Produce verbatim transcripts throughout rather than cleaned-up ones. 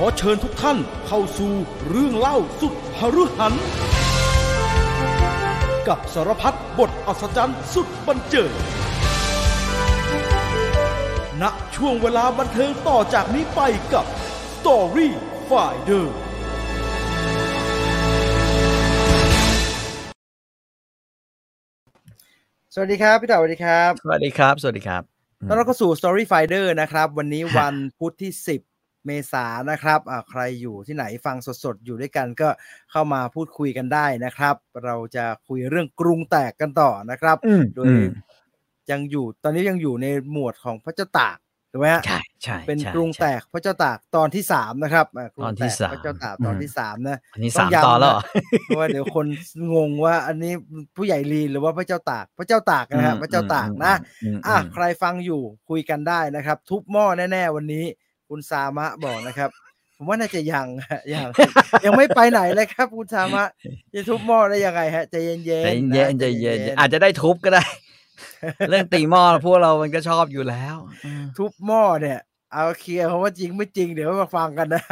อเชิญทุกท่านเข้าสู่เรื่องเล่าสุดหฤหันกับสารพัดบทอัศจรรย์สุดบันเจิดณช่วงเวลาบันเทิงต่อจากนี้ไปกับ Story Finder สวัสดีครับพี่ต่อสวัสดีครับสวัสดีครับสวัสดีครับตอนเราก็สู่ Story Finder นะครับวันนี้วันพุธที่สิบเมษายนนะครับอ่าใครอยู่ที่ไหนฟังสดๆอยู่ด้วยกันก็เข้ามาพูดคุยกันได้นะครับเราจะคุยเรื่องกรุงแตกกันต่อนะครับโดยยังอยู่ตอนนี้ยังอยู่ในหมวดของพระเจ้าตากถูกไหมฮะใช่ใช่เป็นกรุงแตกพระเจ้าตากตอนที่สามนะครับตอนที่สามพระเจ้าตากตอนที่สามนะอันนี้สามตอนแล้วเพราะว่าเดี๋ยวคนงงว่าอันนี้ผู้ใหญ่ลีนหรือว่าพระเจ้าตากพระเจ้าตากนะครับพระเจ้าตากนะอ่ะใครฟังอยู่คุยกันได้นะครับทุบหม้อแน่ๆวันนี้คุณสามะบอกนะครับผมว่าน่าจะยังยังยังไม่ไปไหนเลยครับคุณสามะจะทุบหม้อได้ยังไงฮะใจเย็นๆใจเย็นใจเย็นอาจจะได้ทุบก็ได้เรื่องตีหม้อพวกเรามันก็ชอบอยู่แล้วทุบหม้อเนี่ยเอาเคลียร์เพราะว่าจริงไม่จริงเดี๋ยวมาฟังกันนะ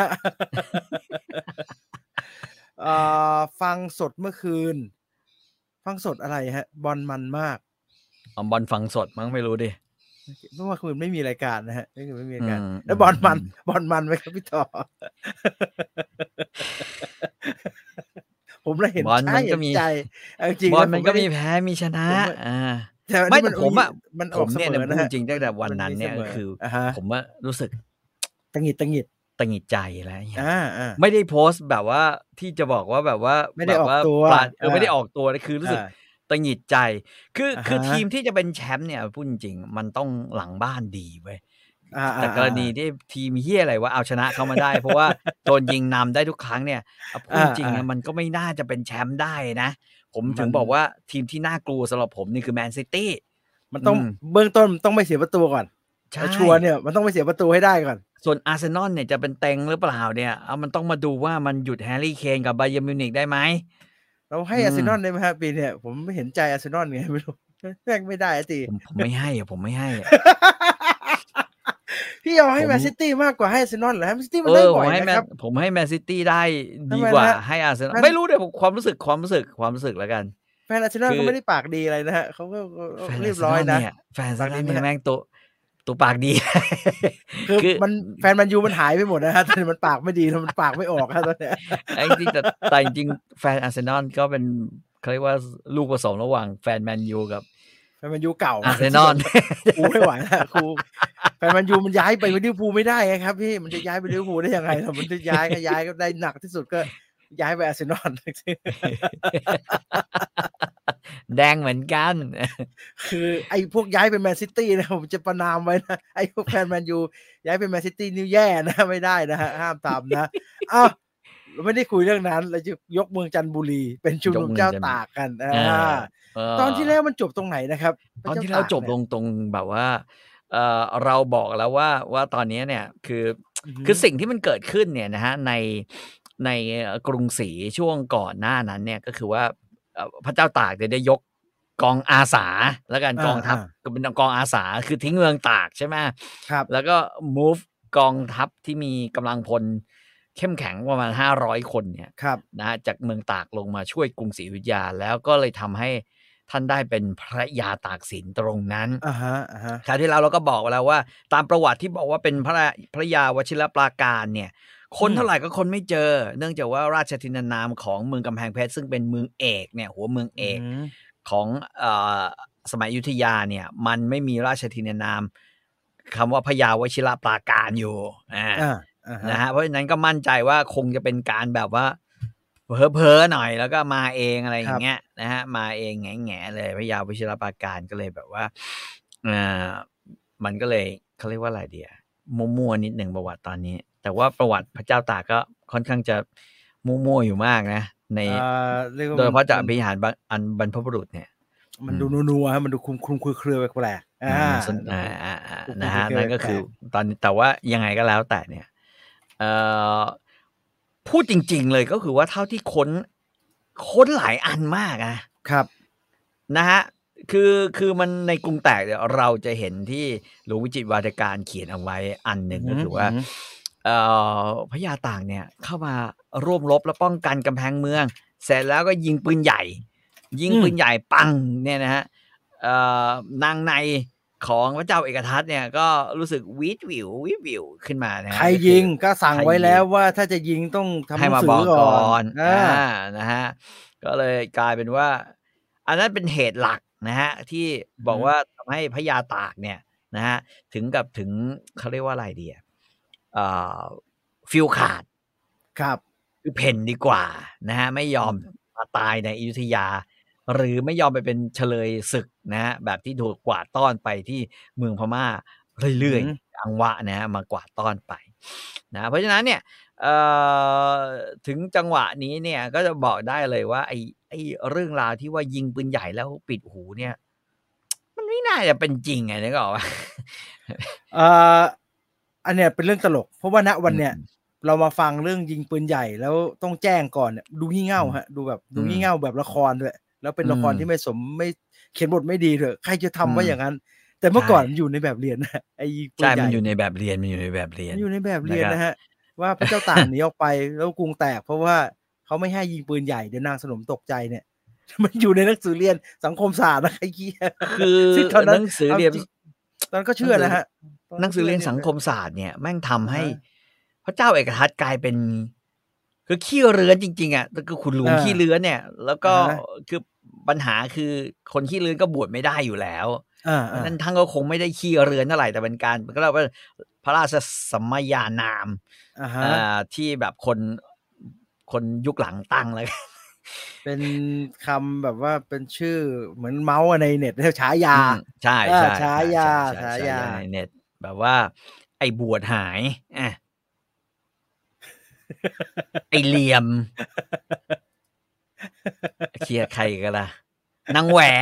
เอ่อฟังสดเมื่อคืนฟังสดอะไรฮะบอลมันมากอ๋อบอลฟังสดมั้งไม่รู้ดิเมื่อคืนไม่มีรายการนะฮะไม่ไม่มีรายการแล้วบอลมันบอลมันไหมครับพี่ต่อผมเลยเห็นใจเห็นใจจริงบอลมันก็มีแพ้มีชนะอ่าไม่แต่ผมอ่ะมันผมเนี่ยพูดจริงตั้งแต่วันนั้นเนี่ยคือผมว่ารู้สึกตังหิดตังหิดตังหิดใจแล้วไม่ได้โพสต์แบบว่าที่จะบอกว่าแบบว่าไม่ได้ออกตัวเออไม่ได้ออกตัวคือรู้สึกตังหิดใจคือคือทีมที่จะเป็นแชมป์เนี่ยพูดจริงมันต้องหลังบ้านดีเว้ยแต่กรณีที่ทีมเฮียอะไรว่าเอาชนะเขามาได้เพราะว่าโดนยิงนำได้ทุกครั้งเนี่ยพูดจริงมันก็ไม่น่าจะเป็นแชมป์ได้นะผมถึงบอกว่าทีมที่น่ากลัวสำหรับผมนี่คือแมนซิตี้มันต้องเบื้องต้นต้องไม่เสียประตูก่อนชัวร์เนี่ยมันต้องไม่เสียประตูให้ได้ก่อนส่วนอาร์เซนอลเนี่ยจะเป็นเต็งหรือเปล่าเนี่ยเอามันต้องมาดูว่ามันหยุดแฮร์รี่เคนกับบาเยิร์นมิวนิกได้ไหมเราให้อาร์เซนอลได้ไหมครับปีเนี่ยผมไม่เห็นใจอาร์เซนอลไงไม่รู้แม่งไม่ได้ตีผมผมไม่ให้อ่ะผมไม่ให้พี่เอาให้แมนซิตี้มากกว่าให้อาร์เซนอลเหรอแมนซิตี้มันได้บ่อยนะครับผมให้แมนซิตี้ได้ดีกว่าให้อาร์เซนอลไม่รู้เลยความรู้สึกความรู้สึกความรู้สึกแล้วกันแฟนอาร์เซนอลก็ไม่ได้ปากดีอะไรนะฮะเขาก็เรียบร้อยนะแฟนอาร์เซนอลแม่งตัวตัวปากดีคือมันแฟนมันยูมันหายไปหมดนะฮะแต่มันปากไม่ดีมันปากไม่ออกครับตอนนี้ไอ้จริงแต่แต่จริงแฟนอาร์เซนอลก็เป็นเขาเรียกว่าลูกผสมระหว่างแฟนแมนยูกับแฟนแมนยูเก่าอาร์เซนอลกูไม่ไหวแล้วครูแฟนแมนยูมันย้ายไปลิเวอร์พูลไม่ได้ไงครับพี่มันจะย้ายไปลิเวอร์พูลได้ยังไงมันจะย้ายก็ย้ายก็ได้หนักที่สุดก็ย้ายไปอาร์เซนอลแดงเหมือนกันคือไอ้พวกย้ายไปแมนซิตี้นะผมจะประนามไว้นะไอ้พวกแฟนแมนยูย้ายไปแมนซิตี้นี่แย่นะไม่ได้นะฮะห้ามทำนะอ้าวเราไม่ได้คุยเรื่องนั้นเราจะยกเมืองจันทบุรีเป็นชุมนุมเจ้าตากกันอ่าตอนที่แล้วมันจบตรงไหนนะครับตอนที่แล้วจบลงตรงแบบว่าเอ่อเราบอกแล้วว่าว่าตอนนี้เนี่ยคือคือสิ่งที่มันเกิดขึ้นเนี่ยนะฮะในในกรุงศรีช่วงก่อนหน้านั้นเนี่ยก็คือว่าพระเจ้าตากได้ยกกองอาสาแล้วกันกองทัพก็เป็นกองอาสาคือทิ้งเมืองตากใช่ไหมครับแล้วก็ move กองทัพที่มีกำลังพลเข้มแข็งประมาณห้าร้อยคนเนี่ยนะจากเมืองตากลงมาช่วยกรุงศรีอยุธยาแล้วก็เลยทำให้ท่านได้เป็นพระยาตากสินตรงนั้นอ่าฮะอ่าฮะคราวที่แล้วเราก็บอกแล้วว่าตามประวัติที่บอกว่าเป็นพระพระยาวชิรปราการเนี่ยคนเท่าไหร่ก็คนไม่เจอเนื่องจากว่าราชทินานามของเมืองกำแพงเพชรซึ่งเป็นเมืองเอกเนี่ยหัวเมืองเอกของเอ่อสมัยอยุธยาเนี่ยมันไม่มีราชทินานามคำว่าพระยาวชิรปราการอยู่อ่านะฮะเพราะฉะนั้นก็มั่นใจว่าคงจะเป็นการแบบว่าเพ้อๆหน่อยแล้วก็มาเองอะไรอย่างเงี้ยนะฮะมาเองแง่ๆเลยพระยาวชิรปราการก็เลยแบบว่าอ่ามันก็เลยเขาเรียกว่าอะไรเดียมั่วๆนิดหนึ่งประวัติตอนนี้แต่ว่าประวัติพระเจ้าตากก็ค่อนข้างจะมั่วๆอยู่มากนะในโดยเฉพาะจากอภิหารอันบรรพบุรุษเนี่ยมันดูนัวๆฮะมันดูคุ้มๆเครือๆแปลกๆอ่าอ่านะฮะนั่นก็คือตอนแต่ว่ายังไงก็แล้วแต่เนี่ยเอ่อพูดจริงๆเลยก็คือว่าเท่าที่ค้นค้นหลายอันมากนะครับนะฮะคือคือมันในกรุงแตกเนี่ยเราจะเห็นที่หลวงวิจิตรวาทการเขียนเอาไว้อันหนึ่งก็คือว่าเอ่อพญาต่างเนี่ยเข้ามาร่วมรบและป้องกันกำแพงเมืองเสร็จแล้วก็ยิงปืนใหญ่ยิงปืนใหญ่ปังเนี่ยนะฮะเอ่อนางในของพระเจ้าเอกทัศน์เนี่ยก็รู้สึกวิดวิววิววิวขึ้นมานะใครยิงก็สั่งไว้แล้วว่าถ้าจะยิงต้องทำหนังสือก่อนอ่านะฮะก็เลยกลายเป็นว่าอันนั้นเป็นเหตุหลักนะฮะที่บอกว่าทำให้พญาตากเนี่ยนะฮะถึงกับถึงเขาเรียกว่าอะไรดีอ่ะอ่าฟิลขาดครับคือเพ่นดีกว่านะฮะไม่ยอมมาตายในอยุธยาหรือไม่ยอมไปเป็นเฉลยศึกนะฮะแบบที่ถูกกวาดต้อนไปที่เมืองพม่าเรื่อยๆอังวะนะฮะมากวาดต้อนไปนะเพราะฉะนั้นเนี่ยเอ่อถึงจังหวะนี้เนี่ยก็จะบอกได้เลยว่าไอ้ไอ้เรื่องราวที่ว่ายิงปืนใหญ่แล้วปิดหูเนี่ยมันไม่น่าจะเป็นจริงไงนึกออกป่ะเอ่ออันเนี้ยเป็นเรื่องตลกเพราะว่าณวันเนี้ยเรามาฟังเรื่องยิงปืนใหญ่แล้วต้องแจ้งก่อนเนี่ยดูงี่เง่าฮะดูแบบดูงี่เง่าแบบละครด้วยแล้วเป็นละครที่ไม่สมไม่เขียนบทไม่ดีเถอะใครจะทำว่าอย่างนั้นแต่เมื่อก่อนมันอยู่ในแบบเรียนนะไอ้ปืนใหญ่มันอยู่ในแบบเรียนมันอยู่ในแบบเรียนอยู่ในแบบเรียนนะฮะว่าพระเจ้าตากหนีออกไปแล้วกรุงแตกเพราะว่าเขาไม่ให้ยิงปืนใหญ่เดี๋ยวนางสนมตกใจเนี่ยมันอยู่ในหนังสือเรียนสังคมศาสตร์นะไอ้กี้คือตอนนั้นหนังสือเรียนตอนก็เชื่อนะฮะหนังสือเรียนสังคมศาสตร์เนี่ยแม่งทำให้พระเจ้าเอกทัศน์กลายเป็นคือขี้เรือนจริงๆอ่ะคือขุนหลวงขี้เรือนเนี่ยแล้วก็คือปัญหาคือคนขี้เรือนก็บวชไม่ได้อยู่แล้วเพราะนั้นท่านก็คงไม่ได้ขี้เรือนเท่าไหร่แต่เป็นการก็เรียกว่าพระราชสมัยานามที่แบบคนคนยุคหลังตั้งเลยเป็นคำแบบว่าเป็นชื่อเหมือนเมาส์ในเน็ตเรียกฉายาใช่ใช่ฉายาฉายาในเน็ตแบบว่าไอ้บวชหายอ่ะไอ้เหลี่ยมเคลียร์ใครกันล่ะนางแหว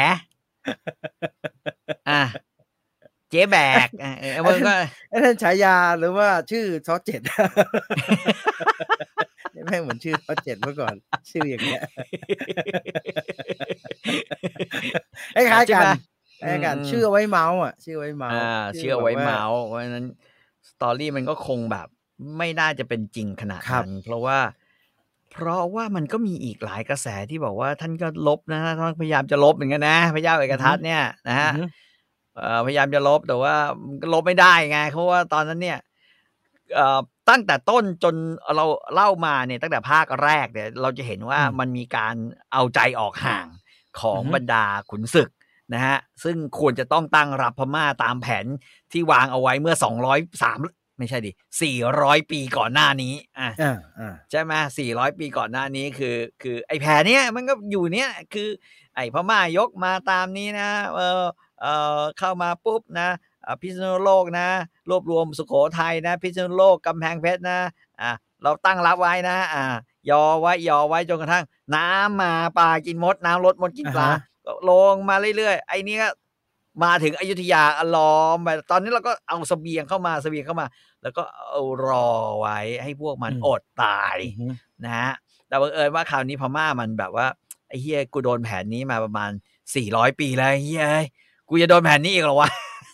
อ่ะเจ๊แบกอ่ะเออมันก็นั่นฉายาหรือว่าชื่อซอสเจ็ดแม่งเหมือนชื่อซอสเจ็ดเมื่อก่อนชื่ออย่างเงี้ยคล้ายๆกันคล้ายกันชื่อไว้เมาส์อ่ะชื่อไว้เมาส์อ่าชื่อไว้เมาส์เพราะฉะนั้นสตอรี่มันก็คงแบบไม่น่าจะเป็นจริงขนาดนั้นเพราะว่าเพราะว่ามันก็มีอีกหลายกระแสที่บอกว่าท่านก็ลบนะท่านพยายามจะลบเหมือนกันนะพระเจ้าเอกทัศน์เนี่ยนะฮะพยายามจะลบแต่ว่าลบไม่ได้ไงเพราะว่าตอนนั้นเนี่ยตั้งแต่ต้นจนเราเล่ามาเนี่ยตั้งแต่ภาคแรกเนี่ยเราจะเห็นว่ามันมีการเอาใจออกห่างของบรรดาขุนศึกนะฮะซึ่งควรจะต้องตั้งรับพม่าตามแผนที่วางเอาไว้เมื่อสองร้อยสามไม่ใช่ดิสี่ร้อยปีก่อนหน้านี้อ่ะใช่ไหมสี่ร้อยปีก่อนหน้านี้คือคือไอ้แผนเนี้ยมันก็อยู่เนี้ยคือไอ้พม่ายกมาตามนี้นะเออเออเข้ามาปุ๊บนะพิษณุโลกนะรวบรวมสุโขทัยนะพิษณุโลกกำแพงเพชรนะอ่ะเราตั้งรับไว้นะอ่ายอไว้ยอไว้จนกระทั่งน้ำมาปลากินมดน้ำลดมดกินปลาลงมาเรื่อยๆไอ้นี่ก็มาถึงอยุธยาล้อมไปตอนนี้เราก็เอาเสบียงเข้ามาเสบียงเข้ามาแล้วก็เอารอไว้ให้พวกมันอดตายนะฮะแต่บังเอิญว่าคราวนี้พม่ามันแบบว่าไอ้เหี้ยกูโดนแผนนี้มาประมาณสี่ร้อยปีแล้วเฮ้ยกูจะโดนแผนนี้อีกเหรอวะ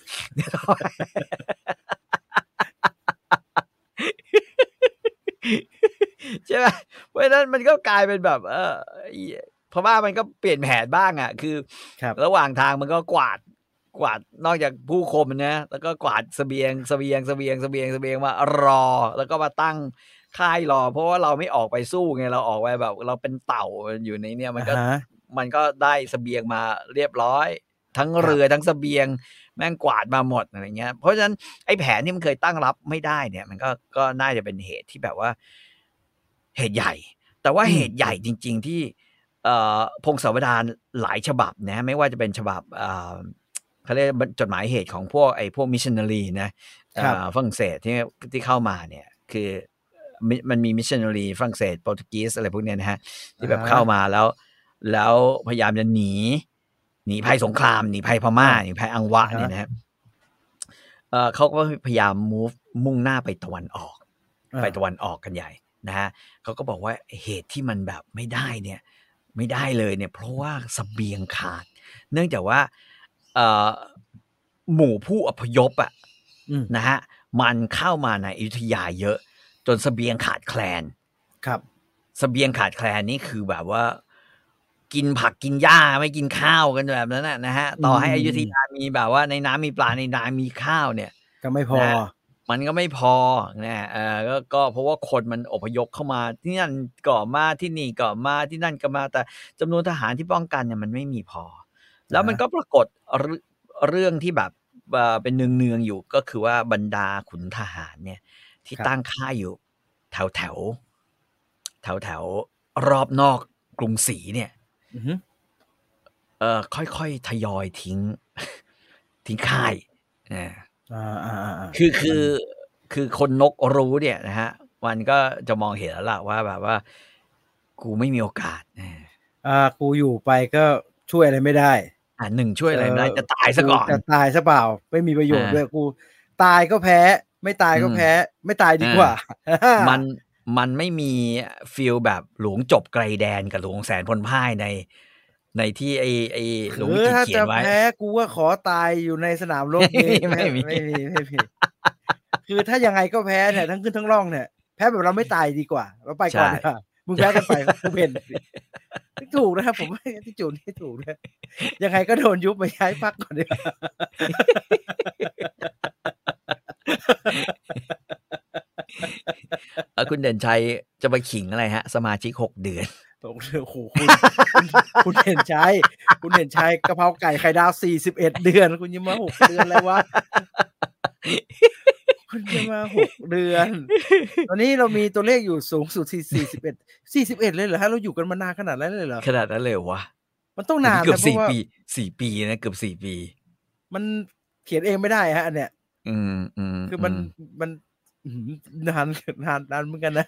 ใช่ไหมเพราะฉะนั้นมันก็กลายเป็นแบบเออพม่ามันก็เปลี่ยนแผนบ้างอ่ะคือระหว่างทางมันก็กวาดกวาดนอกจากผู้คมนะแล้วก็กวาดเสบียงเสบียงเสบียงเสบียงเสบียงมารอแล้วก็มาตั้งค่ายรอเพราะว่าเราไม่ออกไปสู้ไงเราออกไปแบบเราเป็นเต่าอยู่ในเนี่ยมันก็มันก็ได้เสบียงมาเรียบร้อยทั้งเรือทั้งเสบียงแม่งกวาดมาหมดอะไรเงี้ยเพราะฉะนั้นไอ้แผนที่มันเคยตั้งรับไม่ได้เนี่ยมันก็ก็น่าจะเป็นเหตุที่แบบว่าเหตุใหญ่แต่ว่าเหตุใหญ่จริงๆที่เอ่อพงศาวดารหลายฉบับนะไม่ว่าจะเป็นฉบับเอ่อเขาเรียกจดหมายเหตุของพวกไอ้พวกมิชชันนารีนะฝรั่งเศสที่ที่เข้ามาเนี่ยคือมันมีมิชชันนารีฝรั่งเศสโปรตุเกสอะไรพวกเนี้ยนะฮะที่แบบเข้ามาแล้วแล้วพยายามจะหนีหนีภัยสงครามหนีภัยพม่าหนีภัยอังวะเนี่ยนะฮะเอ่อเขาก็พยายาม move มุ่งหน้าไปตะวันออกไปตะวันออกกันใหญ่นะฮะเขาก็บอกว่าเหตุที่มันแบบไม่ได้เนี่ยไม่ได้เลยเนี่ยเพราะว่าเสบียงขาดเนื่องจากว่าเอ่อหมู่ผู้อพยพอ่ะนะฮะมันเข้ามาในอยุธยาเยอะจนเสบียงขาดแคลนครับเสบียงขาดแคลนนี่คือแบบว่ากินผักกินหญ้าไม่กินข้าวกันแบบนั้นนะฮะต่อให้อยุธยามีแบบว่าในน้ำมีปลาในนามีข้าวเนี่ยก็ไม่พอมันก็ไม่พอนะเออก็ก็เพราะว่าคนมันอพยพเข้ามาที่นั่นก็มาที่นี่ก็มาที่นั่นก็มาแต่จำนวนทหารที่ป้องกันเนี่ยมันไม่มีพอแล้วมันก็ปรากฏเรื่องที่แบบเป็นเนืองๆอยู่ก็คือว่าบรรดาขุนทหารเนี่ยที่ตั้งค่ายอยู่แถวแถวแถวแถวรอบนอกกรุงศรีเนี่ยเอ่อค่อยๆทยอยทิ้งทิ้งค่ายนะคือคือคือคนนกรู้เนี่ยนะฮะมันก็จะมองเห็นแล้วล่ะว่าแบบว่ากูไม่มีโอกาสอ่ากูอยู่ไปก็ช่วยอะไรไม่ได้อ่าหนึ่งช่วยอะไรไม่ได้จะตายซะก่อนจะตายซะเปล่าไม่มีประโยชน์ด้วยกูตายก็แพ้ไม่ตายก็แพ้ไม่ตายดีกว่ามันมันไม่มีฟีลแบบหลวงจบไกลแดนกับหลวงแสนพลพ่ายในในที่ไอไอหลวงวิจิตรเขียนไว้ถ้าจะแพ้กูว่าขอตายอยู่ในสนามรบนี้ไม่มีไม่มีไม่มีคือถ้ายังไงก็แพ้เนี่ยทั้งขึ้นทั้งล่องเนี่ยแพ้แบบเราไม่ตายดีกว่าเราไปก่อนค่ะมึงแพ้กันไปกูเห็นถูกนะครับผมว่าที่จูนที่ถูกนะยังไงก็โดนยุบไปย้ายพรรคก่อนดีกว่าคุณเด่นชัยจะไปขิงอะไรฮะสมาชิกหกเดือนโอ้โหคุณคุณเด่นชัยคุณเด่นชัยกะเพราไก่ไข่ดาวสี่สิบเอ็ดเดือนคุณยังมาหกเดือนแล้ววะคุณจะมาหกเดือนตอนนี้เรามีตัวเลขอยู่สูงสุดที่สี่สิบเอ็ด สี่สิบเอ็ดเลยเหรอฮะเราอยู่กันมานานขนาดนั้นเลยเหรอขนาดนั้นเลยวะมันต้องนานนะเกือบสี่ปีสี่ปีนะเกือบสี่ปีมันเขียนเองไม่ได้ฮะอันเนี้ยอืมอืมคือมันมันนานนานนานเหมือนกันนะ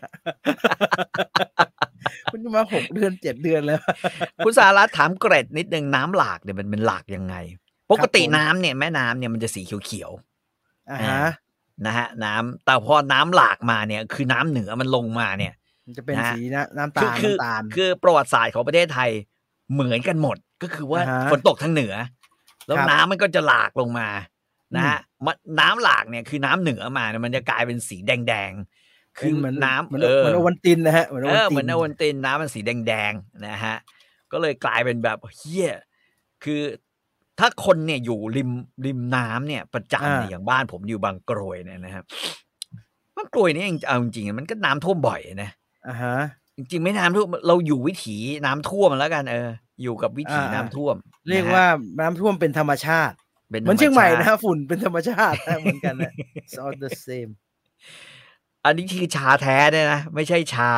คุณจะมาหกเดือนเจ็ดเดือนแล้วคุณสารัตน์ถามเกรดนิดนึงน้ำหลากเนี่ยมันเป็นหลากยังไงปกติน้ำเนี่ยแม่น้ำเนี่ยมันจะสีเขียวๆอ่าฮะนะฮะน้ำแต่พอน้ำหลากมาเนี่ยคือน้ำเหนือมันลงมาเนี่ยมันจะเป็นสีนะน้ำตาลน้ำตาลคือประวัติศาสตร์ของประเทศไทยเหมือนกันหมดก็คือว่าฝนตกทางเหนือแล้วน้ำมันก็จะหลากลงมานะฮะน้ำหลากเนี่ยคือน้ำเหนือมาเนี่ยมันจะกลายเป็นสีแดงๆคือน้ำเหมือนเหมือนโอวัลตินนะฮะเหมือนโอวัลตินเหมือนโอวัลตินน้ำมันสีแดงๆนะฮะก็เลยกลายเป็นแบบเฮี้ยคือถ้าคนเนี่ยอยู่ริมริมน้ำเนี่ยประจำเนี่ยอย่างบ้านผมอยู่บางกรวยเนี่ยนะครับบางกรวยเนี่ยเอาจริงๆมันก็น้ำท่วมบ่อยนะอ่าฮะจริงๆไม่น้ำท่วมเราอยู่วิถีน้ำท่วมแล้วกันเอออยู่กับวิถีน้ำท่วมเรียกว่าน้ำท่วมเป็นธรรมชาติเหมือนเชียงใหม่นะฝุ่นเป็นธรรมชาติเหมือนกันนะ it's all the same อันนี้คือชาแท้เนี่ยนะไม่ใช่ชา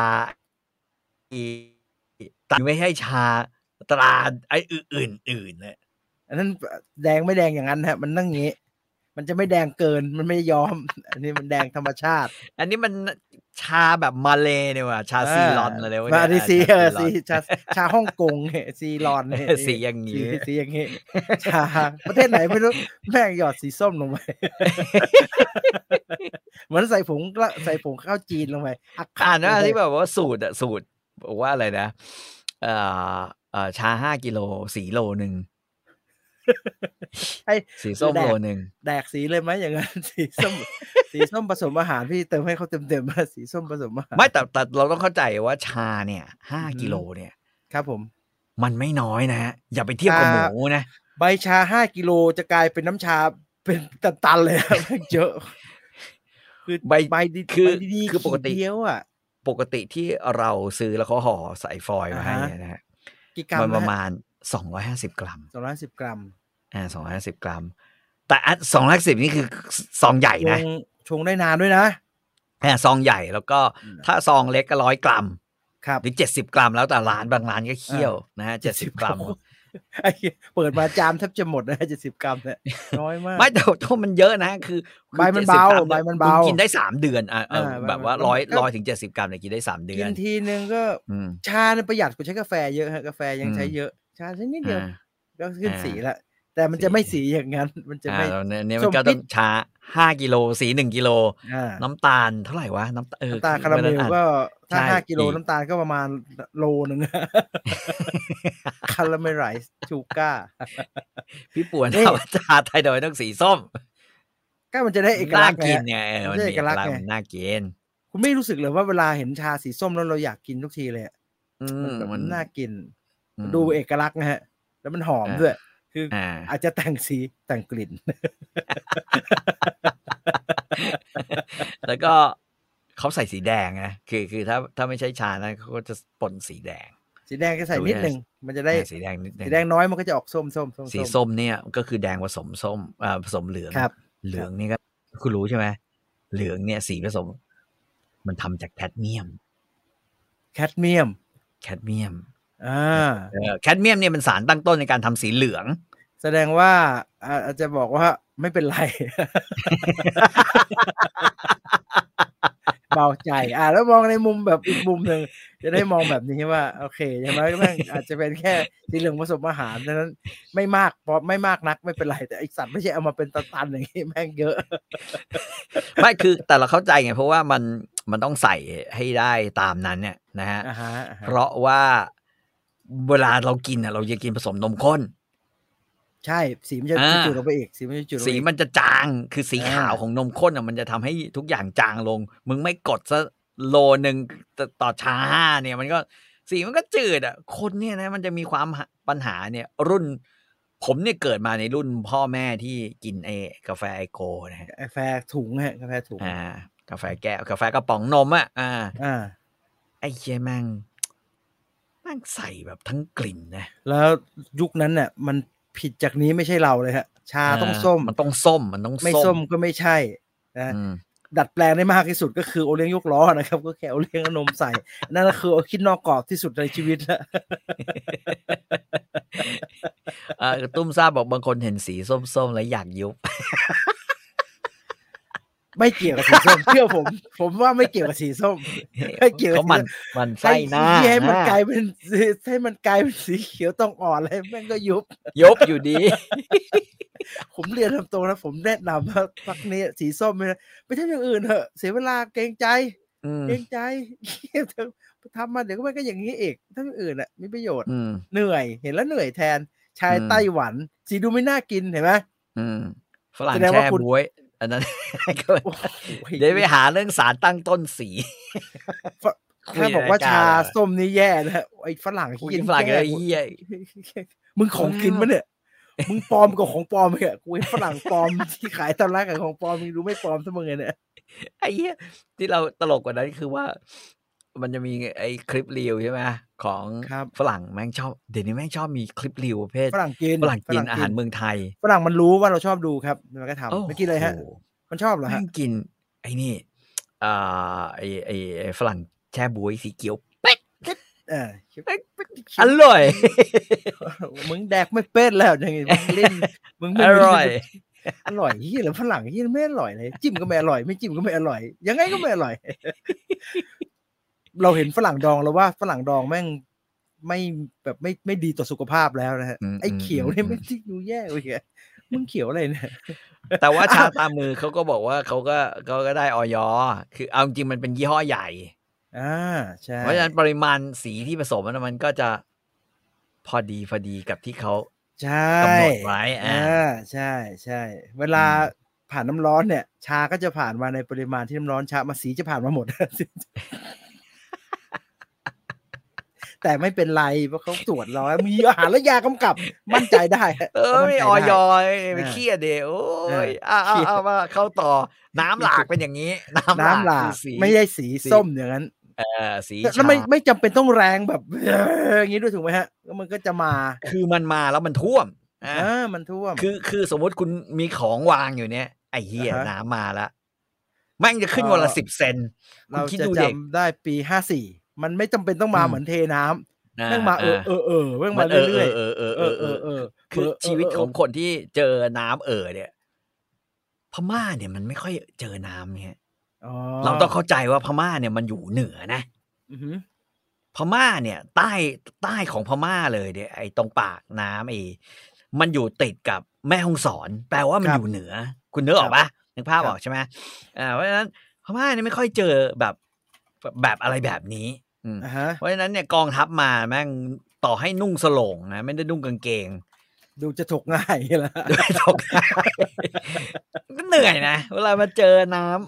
ตาไม่ใช่ชาตราไอ้อื่นๆเนี่ยอันนั้นแดงไม่แดงอย่างนั้นฮะมันนั่งงี้มันจะไม่แดงเกินมันไม่ยอมอันนี้มันแดงธรรมชาติอันนี้มันชาแบบมาเลเนี่ยว่ะชาซีรอนอะไรวะเนี่ยมาดิซีเออซีชาชาฮ่องกงเนี่ยซีรอนเนี่ยสีอย่างงี้สีอย่างงี้ชาประเทศไหนไม่รู้แม่งหยอดสีส้มลงไปเหมือนใส่ผงใส่ผงข้าวจีนลงไปอ่านว่าที่แบบว่าสูตรอ่ะสูตรบอกว่าอะไรนะเอ่อเอ่อชาห้ากิโลสีโลนึงไอ้สีส้มโลนึงแดกสีเลยไหมอย่างนั้นสีส้มสีส้มผสมอาหารพี่เติมให้เขาเต็มๆมาสีส้มผสมอาหารไม่แต่แต่เราต้องเข้าใจว่าชาเนี่ยห้ากิโลเนี่ยครับผมมันไม่น้อยนะฮะอย่าไปเทียบกับหมูนะใบชาห้ากิโลจะกลายเป็นน้ำชาเป็นตันๆเลยเยอะคือใบใบดีคือคือปกติเดียวอ่ะปกติที่เราซื้อแล้วเขาห่อใส่ฟอยล์มาให้นะฮะมันประมาณสองร้อยห้าสิบกรัมสองร้อยห้าสิบกรัมอ่าสองร้อยห้าสิบกรัมแต่อันสองร้อยห้าสิบนี่คือซองใหญ่นะชงได้นานด้วยนะอ่าซองใหญ่แล้วก็ถ้าซองเล็กก็ร้อยกรัมครับหรือเจ็ดสิบกรัมแล้วแต่ร้านบางร้านก็เคี่ยวนะฮะเจ็ดสิบกรัมไอ้เปิดมาจามแทบจะหมดนะเจ็ดสิบกรัมเนี่ยน้อยมากไม่แต่ถ้ามันเยอะนะคือใบมันเบาใบมันเบากินได้สามเดือนอ่ะแบบว่าร้อยร้อยถึงเจ็ดสิบกรัมเนี่ยกินได้สามเดือนกินทีนึงก็ชาเนี่ยประหยัดกว่าใช้กาแฟเยอะฮะกาแฟยังใช้เยอะชาใช้นิดเดียวก็ขึ้นสีละแต่มันจะไม่สีอย่างนั้นมันจะไม่เนี่ยมันก็ต้องชาห้ากิโลสีหนึ่งกิโลน้ำตาลเท่าไหร่วะน้ำเออน้ำตาลคาราเมลก็ถ้าห้ากิโลน้ำตาลก็ประมาณโลนึงคาราเมลไรซ์ชูก้าพี่ป่วนว่าชาไทยดอยต้องสีส้มก็มันจะได้เอกลักษณ์กินไงมันมีเอกลักษณ์น่ากินคุณไม่รู้สึกเลยว่าเวลาเห็นชาสีส้มแล้วเราอยากกินทุกทีเลยมันแบบมันน่ากินดูเอกลักษณ์นะฮะแล้วมันหอมด้วยคืออาจจะแต่งสีแต่งกลิ่นแล้วก็เขาใส่สีแดงนะคือคือถ้าถ้าไม่ใช่ชานะเขาก็จะป่นสีแดงสีแดงก็ใส่นิดนึงมันจะได้สีแดงนิดนึงสีแดงน้อยมันก็จะออกส้มส้มส้มสีส้มเนี่ยก็คือแดงผสมส้มอ่าผสมเหลืองเหลืองนี่ก็คุณรู้ใช่ไหมเหลืองเนี่ยสีผสมมันทำจากแคดเมียมแคดเมียมแคดเมียมอ่าแคดเมียมเนี่ยเป็นสารตั้งต้นในการทำสีเหลืองแสดงว่าอาจจะบอกว่าไม่เป็นไรเบาใจอ่าแล้วมองในมุมแบบอีกมุมหนึ่งจะได้มองแบบนี้ว่าโอเคใช่ไหมแม่งอาจจะเป็นแค่สีเหลืองผสมอาหารดังนั้นไม่มากเพราะไม่มากนักไม่เป็นไรแต่ไอสัตว์ไม่ใช่เอามาเป็นตันๆอย่างนี้แม่งเยอะไม่คือแต่เราเข้าใจไงเพราะว่ามันมันต้องใส่ให้ได้ตามนั้นเนี่ยนะฮะเพราะว่าเวลาเรากินอ่ะเราจะกินผสมนมข้นใช่สีมันจะจืดลงไปอีกสีมันจะจืดสีมันจะจางคือสีขาวของนมข้นอ่ะมันจะทำให้ทุกอย่างจางลงมึงไม่กดซะโลนึงต่อชาเนี่ยมันก็สีมันก็จืดอ่ะคนเนี่ยนะมันจะมีความปัญหาเนี่ยรุ่นผมเนี่ยเกิดมาในรุ่นพ่อแม่ที่กินไอ้กาแฟไอโกนะฮะกาแฟถุงฮะกาแฟถุงอ่ากาแฟแก้วกาแฟกระป๋องนมอ่ะอ่าอ่าไอ้เหี้ยแม่งแม่งใส่แบบทั้งกลิ่นนะแล้วยุคนั้นเนี่ยมันผิดจากนี้ไม่ใช่เราเลยฮะชาต้องส้มมันต้องส้มมันต้องไม่ส้มก็ไม่ใช่นะดัดแปลงได้มากที่สุดก็คือโอเลี้ยงยกล้อนะครับก็แค่โอเลี้ยงนมใส่นั่นก็คือคิดนอกกรอบที่สุดในชีวิตแล้วอ่าตุ้มทราบบอกบางคนเห็นสีส้มๆแล้วอยากยุบไม่เกี่ยวกับสีส้มเชื่อผมผมว่าไม่เกี่ยวกับสีส้มไม่เกี่ยวกับมันมันไส้หน้าให้มันกลายเป็นให้มันกลายเป็นสีเขียวต้องอ่อนอะไรแม่งก็ยุบยุบอยู่ดีผมเรียนทำตรงนะผมแนะนำว่าพักนี้สีส้มไม่ไม่ใช่อย่างอื่นเถอะเสียเวลาเกรงใจเกรงใจทำมาเดี๋ยวก็มันก็อย่างนี้เองทั้งอื่นอ่ะมีประโยชน์เหนื่อยเห็นแล้วเหนื่อยแทนชายไต้หวันสีดูไม่น่ากินเห็นไหมฝรั่งแช่บ๊วยอันนั้นเดี๋ยวไปหาเรื่องสารตั้งต้นสีถ้าบอกว่าชาส้มนี่แย่นะไอ้ฝรั่งกินฝรั่งก็แย่มึงของกินมั้ยเนี่ยมึงปลอมกับของปลอมเหรอกูเห็นฝรั่งปลอมที่ขายตามร้านกับของปลอมมึงรู้ไม่ปลอมซะมึงเนี่ยไอ้เหี้ยที่เราตลกกว่านั้นคือว่ามันจะมีไอ้คลิปรีวิวใช่ไหมของฝรั่งแม่งชอบเดี๋ยวนี้แม่งชอบมีคลิปรีวิวประเภทฝรั่งกินฝรั่งกินอาหารเมืองไทยฝรั่งมันรู้ว่าเราชอบดูครับมันก็ทำเมื่อกี้เลยฮะมันชอบเหรอฮะแม่งกินไอ้นี่อ่าไอ้ไอ้ฝรั่งแช่บ๊วยสีเขียวเป๊ะเอออร่อยมึงแดกไม่เป็ดแล้วอย่างงี้มึงเล่นมึงไม่อร่อยอร่อยเหี้ยหรือฝรั่งเหี้ยไม่อร่อยเลยจิ้มก็ไม่อร่อยไม่จิ้มก็ไม่อร่อยยังไงก็ไม่อร่อยเราเห็นฝรั่งดองแล้วว่าฝรั่งดองแม่งไม่แบบไม่ไม่ดีต่อสุขภาพแล้วนะฮะไอ้เขียวเนี่ยไม่ที่ดูแย่เลยอ่ะมึงเขียวอะไรเนี่ยแต่ว่าชาตามมือเขาก็บอกว่าเขาก็เขาก็ได้อย.คือเอาจริงมันเป็นยี่ห้อใหญ่อ่าใช่เพราะฉะนั้นปริมาณสีที่ผสมมันก็จะพอดีพอดีกับที่เขากำหนดไว้อ่าใช่ใช่เวลาผ่านน้ำร้อนเนี่ยชาก็จะผ่านมาในปริมาณที่น้ำร้อนชามาสีจะผ่านมาหมดแต่ไม่เป็นไรเพราะเขาตรวจแล้วมีอาหารและยากำกับมั่นใจได้เออไม่ออยไม่เครียดเดี๋ยวโอ้ยเอาเอามาเข้าต่อน้ำหลากเป็นอย่างนี้น้ำหลากไม่ได้สีส้มอย่างนั้นเออสีแล้วไม่ไม่จำเป็นต้องแรงแบบอย่างนี้ด้วยถูกไหมฮะก็มันก็จะมาคือมันมาแล้วมันท่วมอ่ามันท่วมคือคือสมมติคุณมีของวางอยู่เนี้ยไอ้เหี้ยน้ำมาแล้วแม่งจะขึ้นวันละสิบเซนเราจะจำได้ปีห้าสี่มันไม่จำเป็นต้องมาเหมือนเทน้ำแม่งมาเออเออเออแม่งมาเรื่อยๆเออเออเออเออเออคือชีวิตของคนที่เจอน้ำเออเนี่ยพม่าเนี่ยมันไม่ค่อยเจอน้ำเนี่ยเราต้องเข้าใจว่าพม่าเนี่ยมันอยู่เหนือนะพม่าเนี่ยใต้ใต้ของพม่าเลยเนี่ยไอ้ตรงปากน้ำไอ้มันอยู่ติดกับแม่ฮ่องสอนแปลว่ามันอยู่เหนือคุณนึกออกปะนึกภาพออกใช่ไหมอ่าเพราะฉะนั้นพม่าเนี่ยไม่ค่อยเจอแบบแบบอะไรแบบนี้เพราะฉะนั้นเนี่ยกองทัพมาแม่งต่อให้นุ่งสโลงนะไม่ได้นุ่งกางเกงดูจะถกง่ายแล้วดูถกง่ายก็เหนื่อยนะเวลามาเจอน้ำ